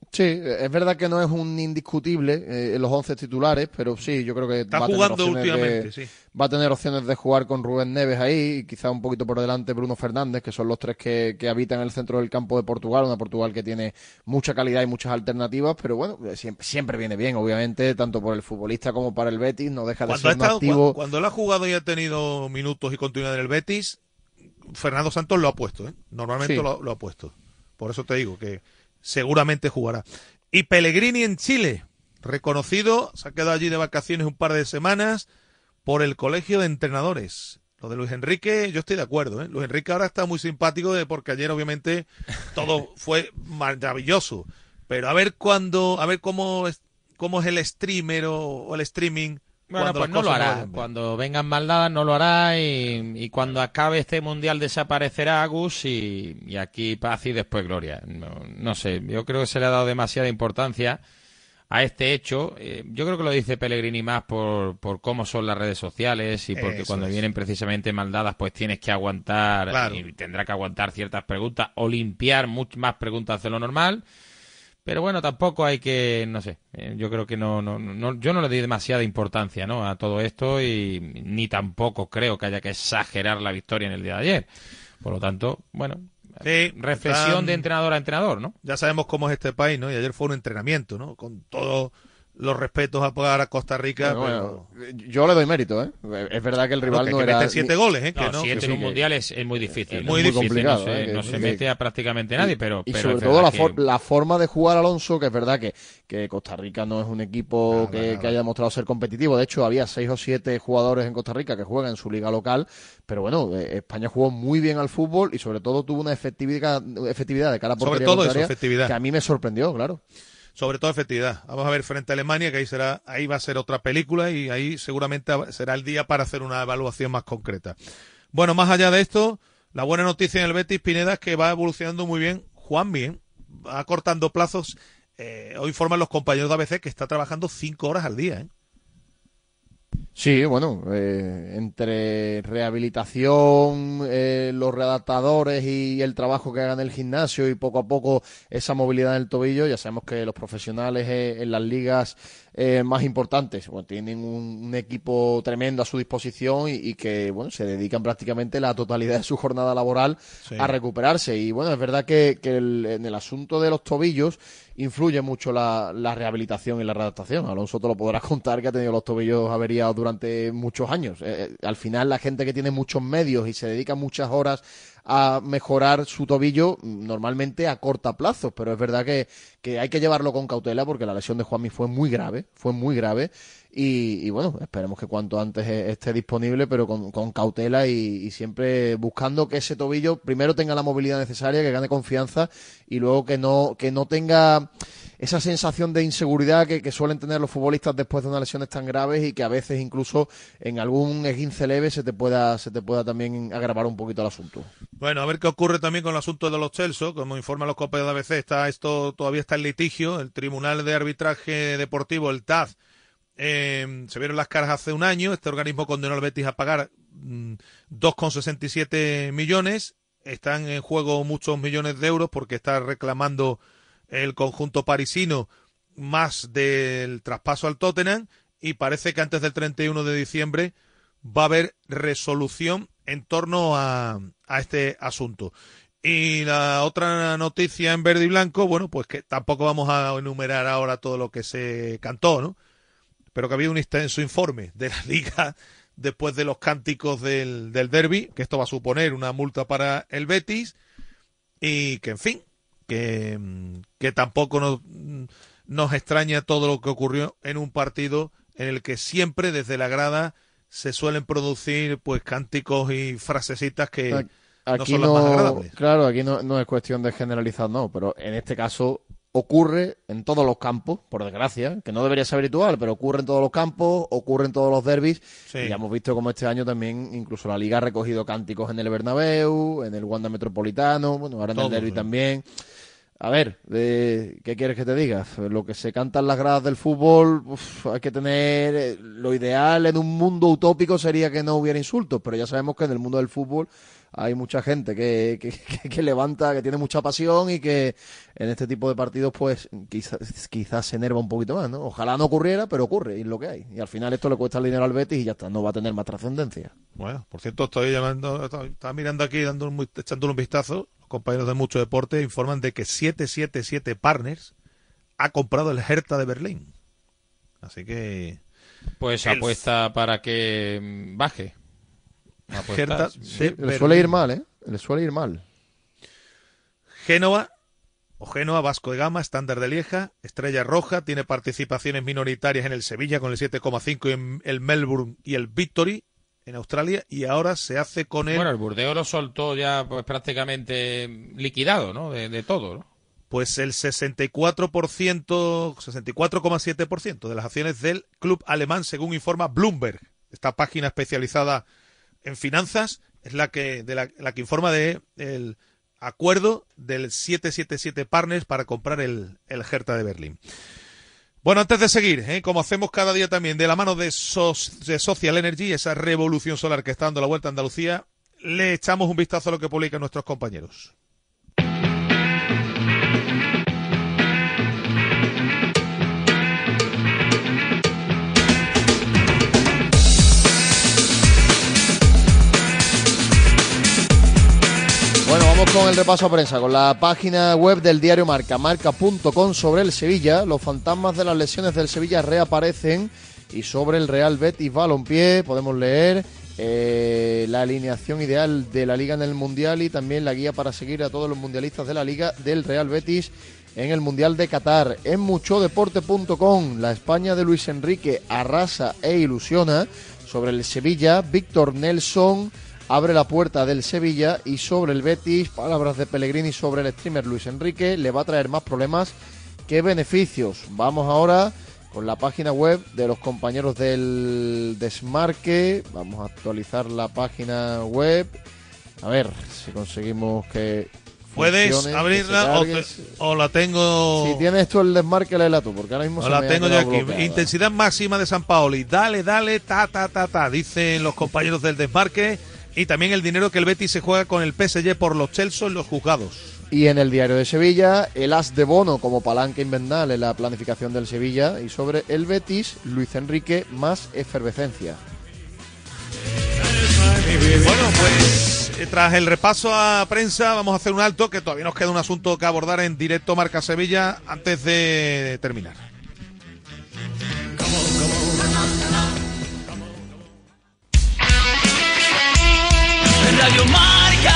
Sí, es verdad que no es un indiscutible eh, en los once titulares, pero sí, yo creo que está va a jugando tener opciones últimamente, de, sí. va a tener opciones de jugar con Rubén Neves ahí, y quizá un poquito por delante Bruno Fernández, que son los tres que, que habitan el centro del campo de Portugal, una Portugal que tiene mucha calidad y muchas alternativas, pero bueno, siempre, siempre viene bien, obviamente, tanto por el futbolista como para el Betis, no deja de Cuando, ser ha un estado, activo. cuando, cuando él ha jugado y ha tenido minutos y continuidad en el Betis, Fernando Santos lo ha puesto, ¿eh? Normalmente Sí. lo, lo ha puesto. Por eso te digo que seguramente jugará. Y Pellegrini en Chile, reconocido, se ha quedado allí de vacaciones un par de semanas por el Colegio de Entrenadores. Lo de Luis Enrique, yo estoy de acuerdo, ¿eh? Luis Enrique ahora está muy simpático de, porque ayer obviamente todo fue maravilloso. Pero a ver cuándo, a ver cómo es, cómo es el streamer o, o el streaming. Bueno, cuando pues las no lo cosas hará. vayan bien. Cuando vengan mal dadas no lo hará y, y cuando acabe este mundial desaparecerá Agus y, y aquí paz y después gloria. No, no sé, yo creo que se le ha dado demasiada importancia a este hecho. Eh, yo creo que lo dice Pellegrini más por, por cómo son las redes sociales y porque Eso cuando es. vienen precisamente mal dadas pues tienes que aguantar Claro. y tendrá que aguantar ciertas preguntas o limpiar muchas más preguntas de lo normal. Pero bueno, tampoco hay que, no sé, eh, yo creo que no, no, no, yo no le doy demasiada importancia, ¿no?, a todo esto y ni tampoco creo que haya que exagerar la victoria en el día de ayer. Por lo tanto, bueno, Sí, reflexión están- de entrenador a entrenador, ¿no? Ya sabemos cómo es este país, ¿no? Y ayer fue un entrenamiento, ¿no? Con todos los respetos a pagar a Costa Rica. Bueno, pero... bueno, yo le doy mérito, ¿eh? Es verdad que el rival que no hay que era... meter siete ni- goles, ¿eh? Que No, no, siete que en sí, un que- mundial es, es muy difícil. es muy ¿no? difícil, no complicado, se, ¿eh? no Que- se que- mete a prácticamente nadie, pero, y pero sobre es todo verdad la, que- for- la forma de jugar, Alonso, que es verdad que, que Costa Rica no es un equipo Nada, que, nada. que haya demostrado ser competitivo. De hecho, había seis o siete jugadores en Costa Rica que juegan en su liga local, pero bueno, eh, España jugó muy bien al fútbol y sobre todo tuvo una efectividad, efectividad de cara a Sobre portería todo eso, contraria efectividad. que a mí me sorprendió, claro. Sobre todo efectividad. Vamos a ver frente a Alemania, que ahí será, ahí va a ser otra película y ahí seguramente será el día para hacer una evaluación más concreta. Bueno, más allá de esto, la buena noticia en el Betis, Pineda, es que va evolucionando muy bien Juanmi, ¿eh? Va acortando plazos. Eh, hoy informan los compañeros de A B C que está trabajando cinco horas al día, ¿eh? Sí, bueno, eh, entre rehabilitación, eh, los readaptadores y el trabajo que haga en el gimnasio y poco a poco esa movilidad en el tobillo, ya sabemos que los profesionales eh, en las ligas eh, más importantes bueno, tienen un, un equipo tremendo a su disposición y, y que bueno se dedican prácticamente la totalidad de su jornada laboral Sí. a recuperarse. Y bueno, es verdad que, que el- en el asunto de los tobillos influye mucho la, la rehabilitación y la readaptación. Alonso te lo podrá contar que ha tenido los tobillos averiados durante muchos años. Eh, eh, al final, la gente que tiene muchos medios y se dedica muchas horas a mejorar su tobillo, normalmente a corta plazo, pero es verdad que, que hay que llevarlo con cautela porque la lesión de Juanmi fue muy grave, fue muy grave. Y, y bueno, esperemos que cuanto antes eh, esté disponible, pero con, con cautela y, y siempre buscando que ese tobillo primero tenga la movilidad necesaria, que gane confianza y luego que no, que no tenga esa sensación de inseguridad que, que suelen tener los futbolistas después de unas lesiones tan graves y que a veces incluso en algún esguince leve se te pueda, se te pueda también agravar un poquito el asunto. Bueno, a ver qué ocurre también con el asunto de los Chelsea. Como informan los compañeros de A B C, está esto todavía está en litigio. El Tribunal de Arbitraje Deportivo, el T A D, eh, se vieron las caras hace un año. Este organismo condenó al Betis a pagar mm, dos coma sesenta y siete millones. Están en juego muchos millones de euros porque está reclamando el conjunto parisino más del traspaso al Tottenham y parece que antes del treinta y uno de diciembre va a haber resolución en torno a, a este asunto. Y la otra noticia en verde y blanco, bueno, pues que tampoco vamos a enumerar ahora todo lo que se cantó, ¿no? Pero que había un extenso informe de la Liga después de los cánticos del, del derbi, que esto va a suponer una multa para el Betis y que, en fin, que, que tampoco nos, nos extraña todo lo que ocurrió en un partido en el que siempre desde la grada se suelen producir pues cánticos y frasecitas que no Aquí son las más agradables. claro, aquí no, no es cuestión de generalizar, no, pero en este caso ocurre en todos los campos, por desgracia, que no debería ser habitual, pero ocurre en todos los campos, ocurre en todos los derbis, Sí. y ya hemos visto como este año también incluso la Liga ha recogido cánticos en el Bernabéu, en el Wanda Metropolitano, bueno, ahora en Todo, el derbi sí. también. A ver, eh, ¿qué quieres que te diga? Lo que se canta en las gradas del fútbol, uf, hay que tener... eh, lo ideal en un mundo utópico sería que no hubiera insultos, pero ya sabemos que en el mundo del fútbol hay mucha gente que, que, que, que levanta, que tiene mucha pasión y que en este tipo de partidos pues quizás, quizás se enerva un poquito más, ¿no? Ojalá no ocurriera, pero ocurre, y es lo que hay. Y al final esto le cuesta el dinero al Betis y ya está, no va a tener más trascendencia. Bueno, por cierto, estoy llamando, estaba mirando aquí, dando un, echándole un vistazo. Los compañeros de Mucho Deporte informan de que siete siete siete Partners ha comprado el Hertha de Berlín. Así que... Pues el... apuesta para que baje. Hertha sí, le suele ir mal, ¿eh? Le suele ir mal. Génova, o Génova, Vasco de Gama, Estándar de Lieja, Estrella Roja, tiene participaciones minoritarias en el Sevilla con el siete coma cinco, y en el Melbourne y el Victory en Australia, y ahora se hace con el... Bueno, el Burdeos lo soltó ya pues prácticamente liquidado, ¿no? De, de todo, ¿no? Pues el sesenta y cuatro por ciento, sesenta y cuatro coma siete por ciento de las acciones del club alemán, según informa Bloomberg. Esta página especializada en finanzas es la que de la, la que informa de el acuerdo del siete siete siete Partners para comprar el, el Hertha de Berlín. Bueno, antes de seguir, ¿eh? como hacemos cada día también, de la mano de, so de Social Energy, esa revolución solar que está dando la vuelta a Andalucía, le echamos un vistazo a lo que publican nuestros compañeros. Bueno, vamos con el repaso a prensa, con la página web del diario Marca, marca punto com, sobre el Sevilla. Los fantasmas de las lesiones del Sevilla reaparecen, y sobre el Real Betis Balompié podemos leer eh, la alineación ideal de la Liga en el Mundial y también la guía para seguir a todos los mundialistas de la Liga del Real Betis en el Mundial de Qatar. En mucho deporte punto com, la España de Luis Enrique arrasa e ilusiona. Sobre el Sevilla, Víctor Nelson abre la puerta del Sevilla, y sobre el Betis, palabras de Pellegrini sobre el streamer Luis Enrique, le va a traer más problemas que beneficios. Vamos ahora con la página web de los compañeros del Desmarque. Vamos a actualizar la página web. A ver si conseguimos que ¿Puedes funcione, abrirla o, te, o la tengo...? Si tienes tú el Desmarque, léela tú, porque ahora mismo o se la me tengo ha yo aquí. bloqueada. Intensidad máxima de San Paoli. Dale, dale, ta, ta, ta, ta, dicen los compañeros del Desmarque. Y también el dinero que el Betis se juega con el P S G por los Chelsea en los juzgados. Y en el diario de Sevilla, el as de Bono como palanca invernal en la planificación del Sevilla. Y sobre el Betis, Luis Enrique, más efervescencia. Bueno, pues tras el repaso a prensa vamos a hacer un alto, que todavía nos queda un asunto que abordar en directo Marca Sevilla antes de terminar. Radio Marca.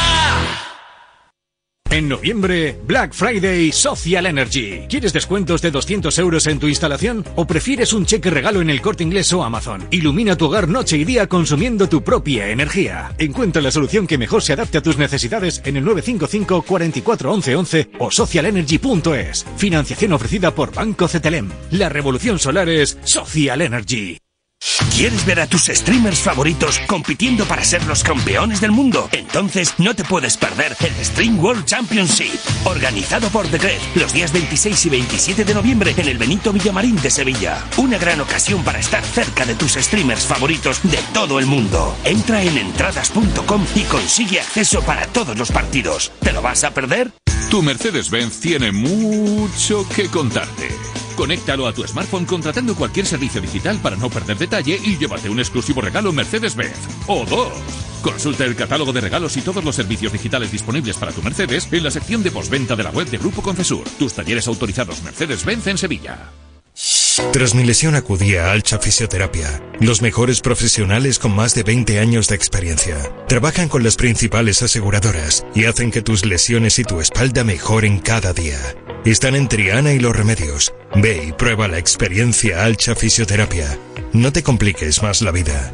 En noviembre, Black Friday Social Energy. ¿Quieres descuentos de doscientos euros en tu instalación? ¿O prefieres un cheque regalo en el Corte Inglés o Amazon? Ilumina tu hogar noche y día consumiendo tu propia energía. Encuentra la solución que mejor se adapte a tus necesidades en el nueve cinco cinco, cuatro cuatro, once once o social energy punto es. Financiación ofrecida por Banco Cetelem. La revolución solar es Social Energy. ¿Quieres ver a tus streamers favoritos compitiendo para ser los campeones del mundo? Entonces no te puedes perder el Stream World Championship, organizado por The Great, los días veintiséis y veintisiete de noviembre en el Benito Villamarín de Sevilla. Una gran ocasión para estar cerca de tus streamers favoritos de todo el mundo. Entra en entradas punto com y consigue acceso para todos los partidos. ¿Te lo vas a perder? Tu Mercedes-Benz tiene mucho que contarte. Conéctalo a tu smartphone contratando cualquier servicio digital para no perder detalle y llévate un exclusivo regalo Mercedes-Benz. ¡O dos! Consulta el catálogo de regalos y todos los servicios digitales disponibles para tu Mercedes en la sección de postventa de la web de Grupo Concesur. Tus talleres autorizados Mercedes-Benz en Sevilla. Tras mi lesión acudí a Alcha Fisioterapia, los mejores profesionales con más de veinte años de experiencia. Trabajan con las principales aseguradoras y hacen que tus lesiones y tu espalda mejoren cada día. Están en Triana y Los Remedios. Ve y prueba la experiencia Alcha Fisioterapia. No te compliques más la vida.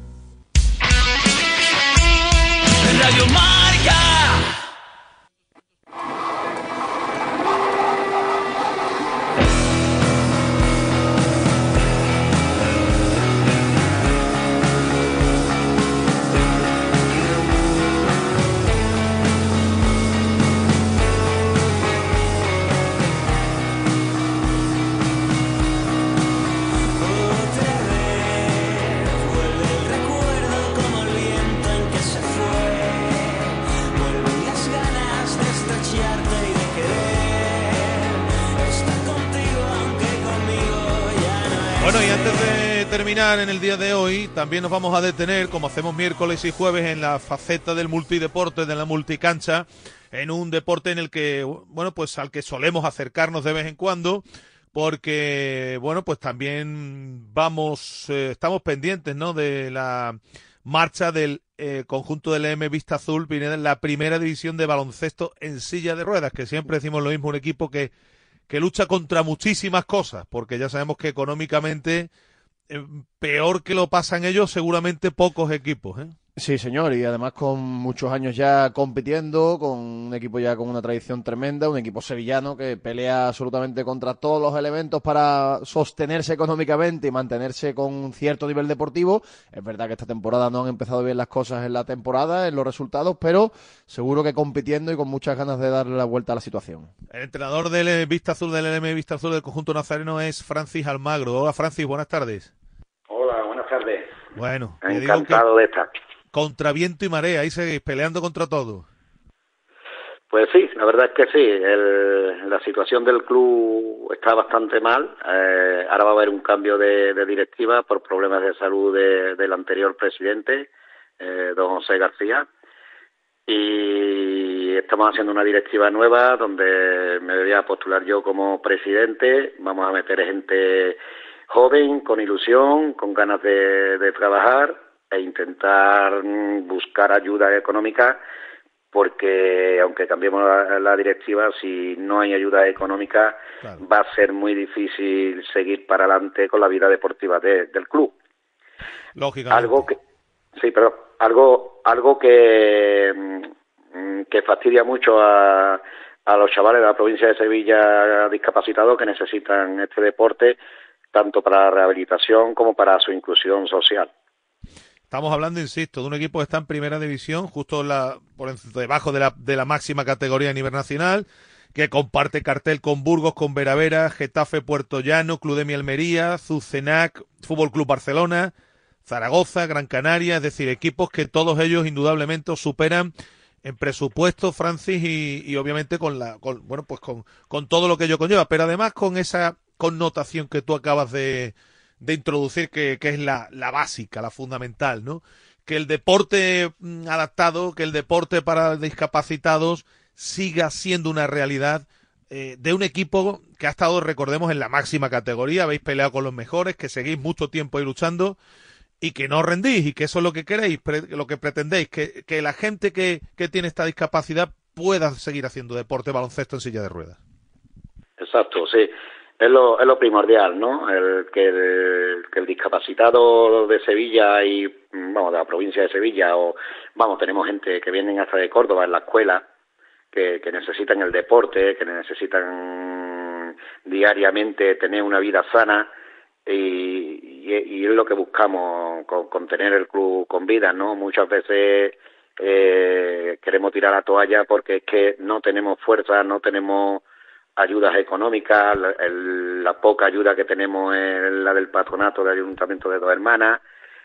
Radio Marca. terminar en el día de hoy, también nos vamos a detener, como hacemos miércoles y jueves, en la faceta del multideporte, de la multicancha, en un deporte en el que, bueno, pues al que solemos acercarnos de vez en cuando, porque, bueno, pues también vamos, eh, estamos pendientes, ¿no?, de la marcha del eh, conjunto del L M Vista Azul, viene en la primera división de baloncesto en silla de ruedas, que siempre decimos lo mismo, un equipo que, que lucha contra muchísimas cosas, porque ya sabemos que económicamente eh, peor que lo pasan ellos seguramente pocos equipos, ¿eh? Sí, señor, y además con muchos años ya compitiendo, con un equipo ya con una tradición tremenda, un equipo sevillano que pelea absolutamente contra todos los elementos para sostenerse económicamente y mantenerse con un cierto nivel deportivo. Es verdad que esta temporada no han empezado bien las cosas en la temporada, en los resultados, pero seguro que compitiendo y con muchas ganas de darle la vuelta a la situación. El entrenador del Vista Azul, del L M Vista Azul del conjunto nazareno es Francis Almagro. Hola, Francis, buenas tardes. Hola, buenas tardes. Bueno, encantado de estar. Contra viento y marea, ahí seguís peleando contra todo. Pues sí, la verdad es que sí. El, la situación del club está bastante mal. Eh, ahora va a haber un cambio de, de directiva por problemas de salud de, del anterior presidente, eh, don José García. Y estamos haciendo una directiva nueva donde me voy a postular yo como presidente. Vamos a meter gente joven, con ilusión, con ganas de, de trabajar e intentar buscar ayuda económica, porque aunque cambiemos la, la directiva, si no hay ayuda económica, claro, va a ser muy difícil seguir para adelante con la vida deportiva de, del club. Lógicamente. Algo que, sí, pero algo, algo que, que fastidia mucho a, a los chavales de la provincia de Sevilla discapacitados que necesitan este deporte, tanto para la rehabilitación como para su inclusión social. Estamos hablando, insisto, de un equipo que está en primera división, justo la, por debajo de la, de la máxima categoría a nivel nacional, que comparte cartel con Burgos, con Veravera, Getafe, Puerto Llano, Club de Almería, Zucenac, Fútbol Club Barcelona, Zaragoza, Gran Canaria, es decir, equipos que todos ellos indudablemente superan en presupuesto, Francis, y, y obviamente con la, con, bueno, pues con, con todo lo que ello conlleva, pero además con esa connotación que tú acabas de de introducir, que, que es la, la básica, la fundamental, ¿no? Que el deporte mm, adaptado, que el deporte para discapacitados siga siendo una realidad eh, de un equipo que ha estado, recordemos, en la máxima categoría, habéis peleado con los mejores, que seguís mucho tiempo ahí luchando y que no rendís, y que eso es lo que queréis, pre, lo que pretendéis, que, que la gente que, que tiene esta discapacidad pueda seguir haciendo deporte, baloncesto en silla de ruedas. Exacto, sí. Es lo, es lo primordial, ¿no? El que, el que el discapacitado de Sevilla y, vamos, de la provincia de Sevilla, o, vamos, tenemos gente que vienen hasta de Córdoba en la escuela, que, que necesitan el deporte, que necesitan diariamente tener una vida sana, y, y, y es lo que buscamos con, con tener el club con vida, ¿no? Muchas veces eh, queremos tirar la toalla porque es que no tenemos fuerza, no tenemos ayudas económicas, la, el, la poca ayuda que tenemos es la del patronato del Ayuntamiento de Dos Hermanas,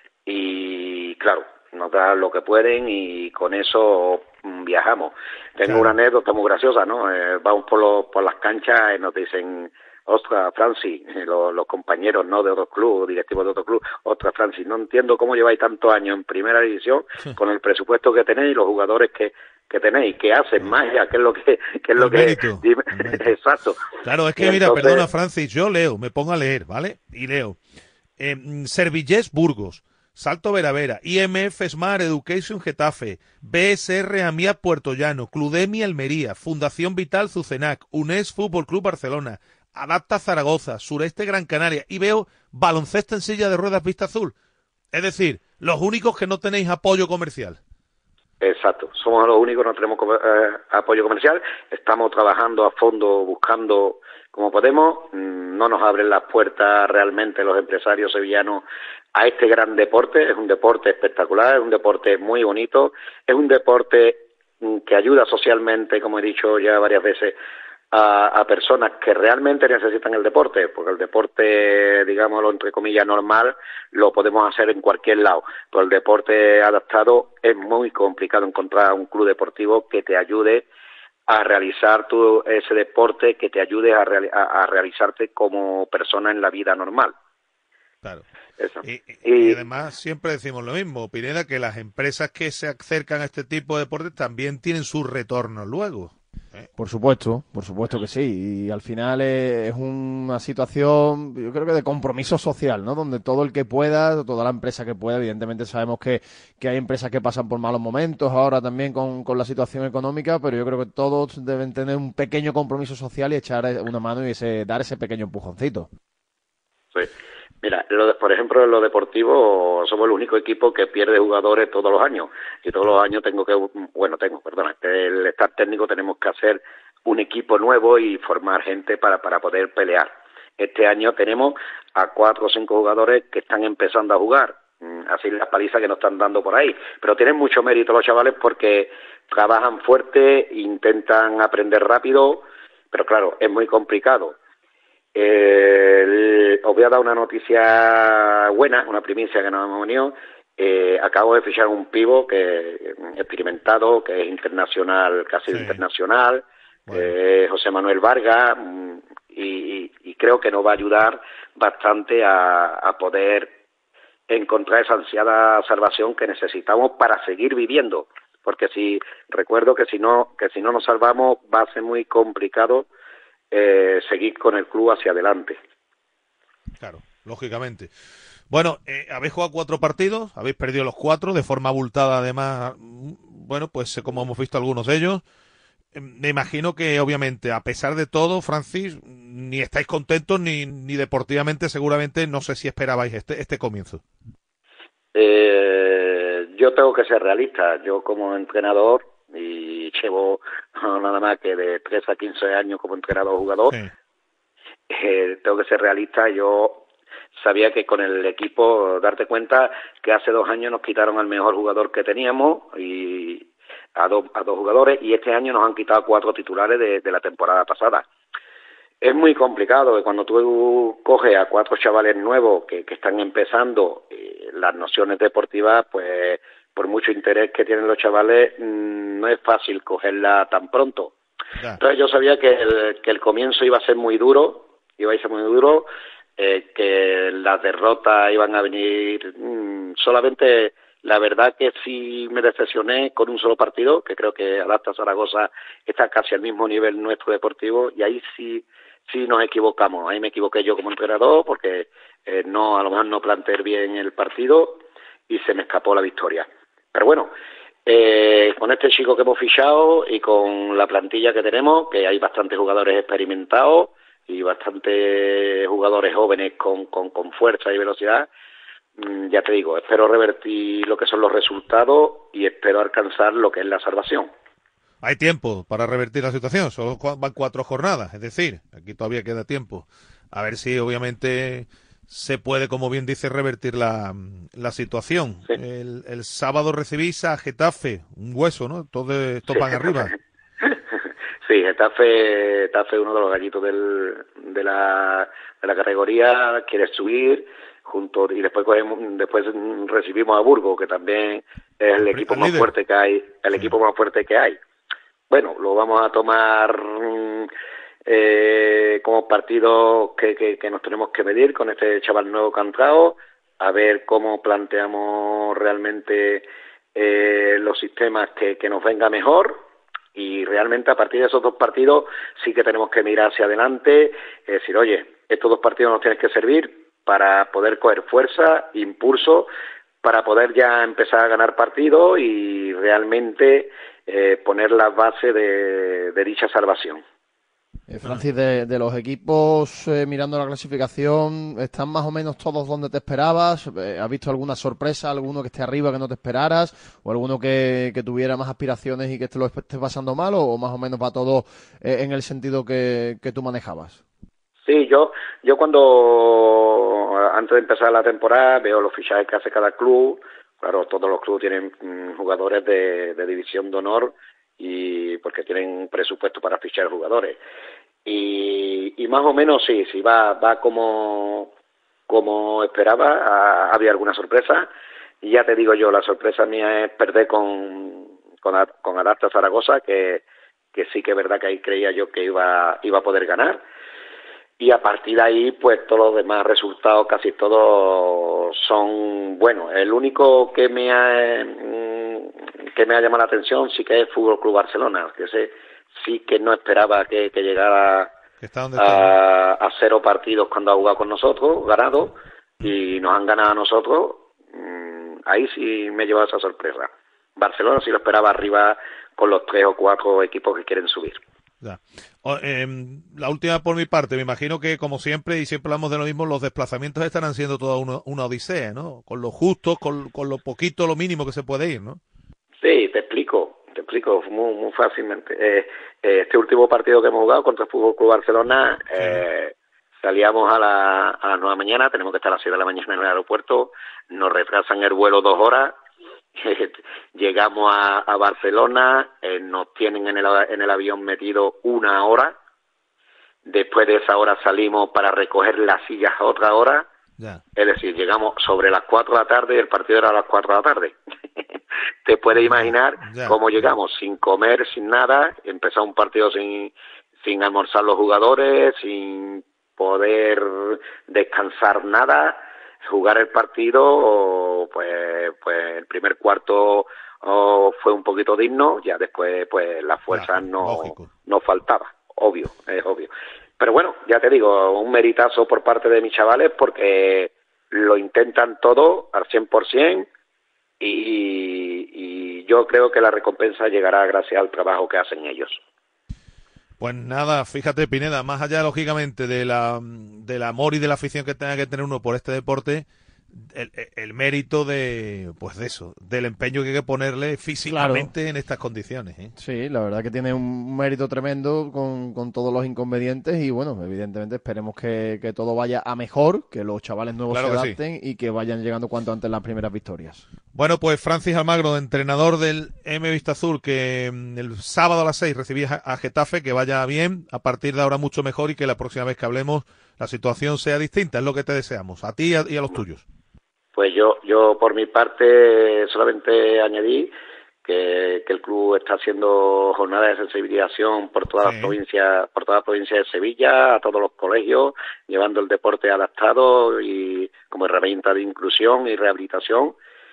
y claro, nos dan lo que pueden y con eso viajamos. Tengo claro. una anécdota muy graciosa, ¿no? Eh, vamos por, los, por las canchas y nos dicen: ostras, Francis, los, los compañeros, ¿no?, de otros clubes, directivos de otros clubes, ostras, Francis, no entiendo cómo lleváis tantos años en primera división sí. con el presupuesto que tenéis y los jugadores que que tenéis, que hacen magia, que es lo que, que es lo que, dime, exacto. Claro, es que y mira, entonces... perdona, Francis, yo leo, me pongo a leer, ¿vale? Y leo, eh, Servillés Burgos, Salto Veravera, I M F Smart Education Getafe, B S R Amia Puerto Llano, Cludemi Almería, Fundación Vital Zucenac, UNES Fútbol Club Barcelona, Adapta Zaragoza, Sureste Gran Canaria, y veo baloncesto en silla de ruedas Vista Azul. Es decir, los únicos que no tenéis apoyo comercial. Exacto, somos los únicos, no tenemos eh, apoyo comercial, estamos trabajando a fondo, buscando como podemos, no nos abren las puertas realmente los empresarios sevillanos a este gran deporte. Es un deporte espectacular, es un deporte muy bonito, es un deporte que ayuda socialmente, como he dicho ya varias veces, a, a personas que realmente necesitan el deporte, porque el deporte, digámoslo entre comillas, normal, lo podemos hacer en cualquier lado, pero el deporte adaptado es muy complicado encontrar un club deportivo que te ayude a realizar tu, ese deporte, que te ayude a, reali a, a realizarte como persona en la vida normal. Claro. Eso. Y, y, y además siempre decimos lo mismo, Pineda, que las empresas que se acercan a este tipo de deportes también tienen su retorno luego. ¿eh? Por supuesto, por supuesto que sí. Y al final es, es una situación, yo creo que de compromiso social, ¿no? Donde todo el que pueda, toda la empresa que pueda, evidentemente sabemos que, que hay empresas que pasan por malos momentos ahora también con, con la situación económica, pero yo creo que todos deben tener un pequeño compromiso social y echar una mano y ese, dar ese pequeño empujoncito. Sí. Mira, lo de, por ejemplo, en lo deportivo somos el único equipo que pierde jugadores todos los años y todos los años tengo que, bueno, tengo, perdona, el staff técnico tenemos que hacer un equipo nuevo y formar gente para, para poder pelear. Este año tenemos a cuatro o cinco jugadores que están empezando a jugar, así las palizas que nos están dando por ahí, pero tienen mucho mérito los chavales porque trabajan fuerte, intentan aprender rápido, pero claro, es muy complicado. Eh, os voy a dar una noticia buena, una primicia que nos hemos venido. Eh, acabo de fichar un pivo que experimentado, que es internacional, casi sí. internacional, bueno. eh, José Manuel Vargas, y, y creo que nos va a ayudar bastante a, a poder encontrar esa ansiada salvación que necesitamos para seguir viviendo, porque si recuerdo que si no que si no nos salvamos va a ser muy complicado Eh, seguir con el club hacia adelante. Claro, lógicamente. Bueno, eh, habéis jugado cuatro partidos, habéis perdido los cuatro de forma abultada, además, bueno, pues como hemos visto algunos de ellos. Eh, me imagino que, obviamente, a pesar de todo, Francis, ni estáis contentos ni, ni deportivamente, seguramente, no sé si esperabais este, este comienzo. Eh, yo tengo que ser realista. Yo como entrenador, y llevo no, nada más que de tres a quince años como entrenador jugador, sí. eh, tengo que ser realista. Yo sabía que con el equipo, darte cuenta que hace dos años nos quitaron al mejor jugador que teníamos y a, do, a dos jugadores, y este año nos han quitado cuatro titulares de, de la temporada pasada. Es muy complicado que cuando tú coges a cuatro chavales nuevos que, que están empezando eh, las nociones deportivas, pues por mucho interés que tienen los chavales, mmm, no es fácil cogerla tan pronto. Ya. Entonces yo sabía que el, que el comienzo iba a ser muy duro, iba a ser muy duro, eh, que las derrotas iban a venir. Mmm, solamente, la verdad que sí me decepcioné con un solo partido, que creo que Adapta Zaragoza está casi al mismo nivel nuestro deportivo, y ahí sí sí nos equivocamos. Ahí me equivoqué yo como entrenador, porque eh, no a lo mejor no planteé bien el partido y se me escapó la victoria. Pero bueno, eh, con este chico que hemos fichado y con la plantilla que tenemos, que hay bastantes jugadores experimentados y bastantes jugadores jóvenes con, con, con fuerza y velocidad, mmm, ya te digo, espero revertir lo que son los resultados y espero alcanzar lo que es la salvación. Hay tiempo para revertir la situación, solo van cuatro jornadas, es decir, aquí todavía queda tiempo. A ver si obviamente se puede, como bien dice, revertir la, la situación. Sí. El, el sábado recibís a Getafe, un hueso, ¿no? Todo, todo sí. Van arriba. Sí, Getafe, Getafe, uno de los gallitos del, de, la, de la categoría, quiere subir, junto y después cogemos, después recibimos a Burgos, que también es el equipo el más líder. fuerte que hay, el sí. equipo más fuerte que hay. Bueno, lo vamos a tomar Eh, como partido que, que, que nos tenemos que medir con este chaval nuevo que ha entrado, a ver cómo planteamos realmente eh, los sistemas que, que nos venga mejor, y realmente a partir de esos dos partidos sí que tenemos que mirar hacia adelante, es decir, oye, estos dos partidos nos tienen que servir para poder coger fuerza, impulso, para poder ya empezar a ganar partidos y realmente eh, poner las bases de, de dicha salvación. Eh, Francis, de, de los equipos, eh, mirando la clasificación, ¿están más o menos todos donde te esperabas? Eh, ¿Has visto alguna sorpresa, alguno que esté arriba que no te esperaras? ¿O alguno que, que tuviera más aspiraciones y que te lo esté pasando mal? ¿O más o menos va todo eh, en el sentido que, que tú manejabas? Sí, yo yo cuando, antes de empezar la temporada, veo los fichajes que hace cada club. Claro, todos los clubes tienen mmm, jugadores de, de división de honor, y porque tienen presupuesto para fichar jugadores. Y, y más o menos sí, sí va va como como esperaba. Ha, había alguna sorpresa, y ya te digo yo, la sorpresa mía es perder con con, con Adapta Zaragoza, que, que sí que es verdad que ahí creía yo que iba iba a poder ganar. y a partir de ahí, pues todos los demás resultados, casi todos son buenos. El único que me ha, que me ha llamado la atención sí que es el Fútbol Club Barcelona, que ese sí que no esperaba que, que llegara a, a cero partidos cuando ha jugado con nosotros, ganado, y nos han ganado a nosotros. Ahí sí me lleva esa sorpresa. Barcelona sí lo esperaba arriba con los tres o cuatro equipos que quieren subir. Ya. O, eh, la última por mi parte, me imagino que como siempre, y siempre hablamos de lo mismo, los desplazamientos estarán siendo toda una, una odisea, ¿no? Con lo justo, con, con lo poquito, lo mínimo que se puede ir, ¿no? Sí, te explico, te explico muy, muy fácilmente. Eh, eh, este último partido que hemos jugado contra el Fútbol Club Barcelona, eh, salíamos a, la, a las nueve de la mañana, tenemos que estar a las siete de la mañana en el aeropuerto, nos retrasan el vuelo dos horas, llegamos a, a Barcelona, eh, nos tienen en el, en el avión metido una hora, después de esa hora salimos para recoger las sillas a otra hora, ya. Es decir, llegamos sobre las cuatro de la tarde y el partido era a las cuatro de la tarde. Te puedes imaginar ya, cómo llegamos, ya. sin comer, sin nada, empezar un partido sin, sin almorzar los jugadores, sin poder descansar nada, jugar el partido, pues, pues el primer cuarto oh, fue un poquito digno, ya después pues las fuerzas no, no faltaba, obvio, es obvio. Pero bueno, ya te digo, un meritazo por parte de mis chavales porque lo intentan todo al cien por ciento y, y yo creo que la recompensa llegará gracias al trabajo que hacen ellos. Pues nada, fíjate, Pineda, más allá, lógicamente, de la del amor y de la afición que tenga que tener uno por este deporte, el, el mérito de, pues de eso, del empeño que hay que ponerle físicamente claro. en estas condiciones, ¿eh? Sí, la verdad que tiene un mérito tremendo con, con todos los inconvenientes y bueno, evidentemente esperemos que, que todo vaya a mejor, que los chavales nuevos claro se adapten sí. y que vayan llegando cuanto antes las primeras victorias. Bueno, pues Francis Almagro, entrenador del M Vista Azul, que el sábado a las seis recibía a Getafe, que vaya bien, a partir de ahora mucho mejor y que la próxima vez que hablemos la situación sea distinta, es lo que te deseamos, a ti y a los tuyos. Pues yo, yo por mi parte solamente añadí que, que el club está haciendo jornadas de sensibilización por toda sí. la provincia, por toda la provincia de Sevilla, a todos los colegios, llevando el deporte adaptado y como herramienta de inclusión y rehabilitación.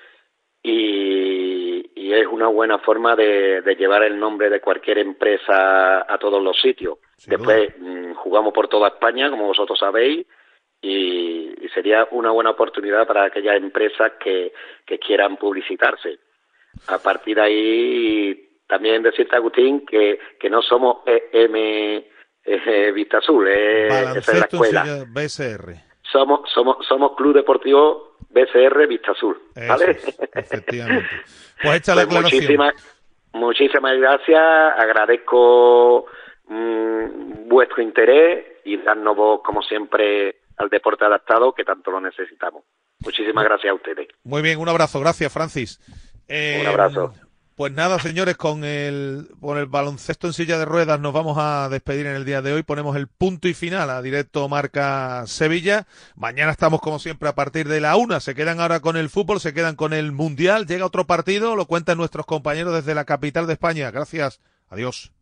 Y, y es una buena forma de, de llevar el nombre de cualquier empresa a todos los sitios. Sin Después mmm, jugamos por toda España, como vosotros sabéis, y, y sería una buena oportunidad para aquellas empresas que, que quieran publicitarse. A partir de ahí, también decirte, Agustín, que, que no somos E M eh, Vista Azul, eh, esa es la escuela. B S R. Somos, somos, somos Club Deportivo B S R Vista Azul, ¿vale? Eso es, efectivamente. Pues hecha la pues aclaración. Muchísimas, muchísimas gracias, agradezco mmm, vuestro interés y darnos voz, como siempre, al deporte adaptado que tanto lo necesitamos. Muchísimas gracias a ustedes. Muy bien, un abrazo, gracias Francis. Eh, un abrazo. Pues nada, señores, con el, con el baloncesto en silla de ruedas nos vamos a despedir en el día de hoy. Ponemos el punto y final a Directo Marca Sevilla. Mañana estamos, como siempre, a partir de la una. Se quedan ahora con el fútbol, se quedan con el Mundial. Llega otro partido, lo cuentan nuestros compañeros desde la capital de España. Gracias. Adiós.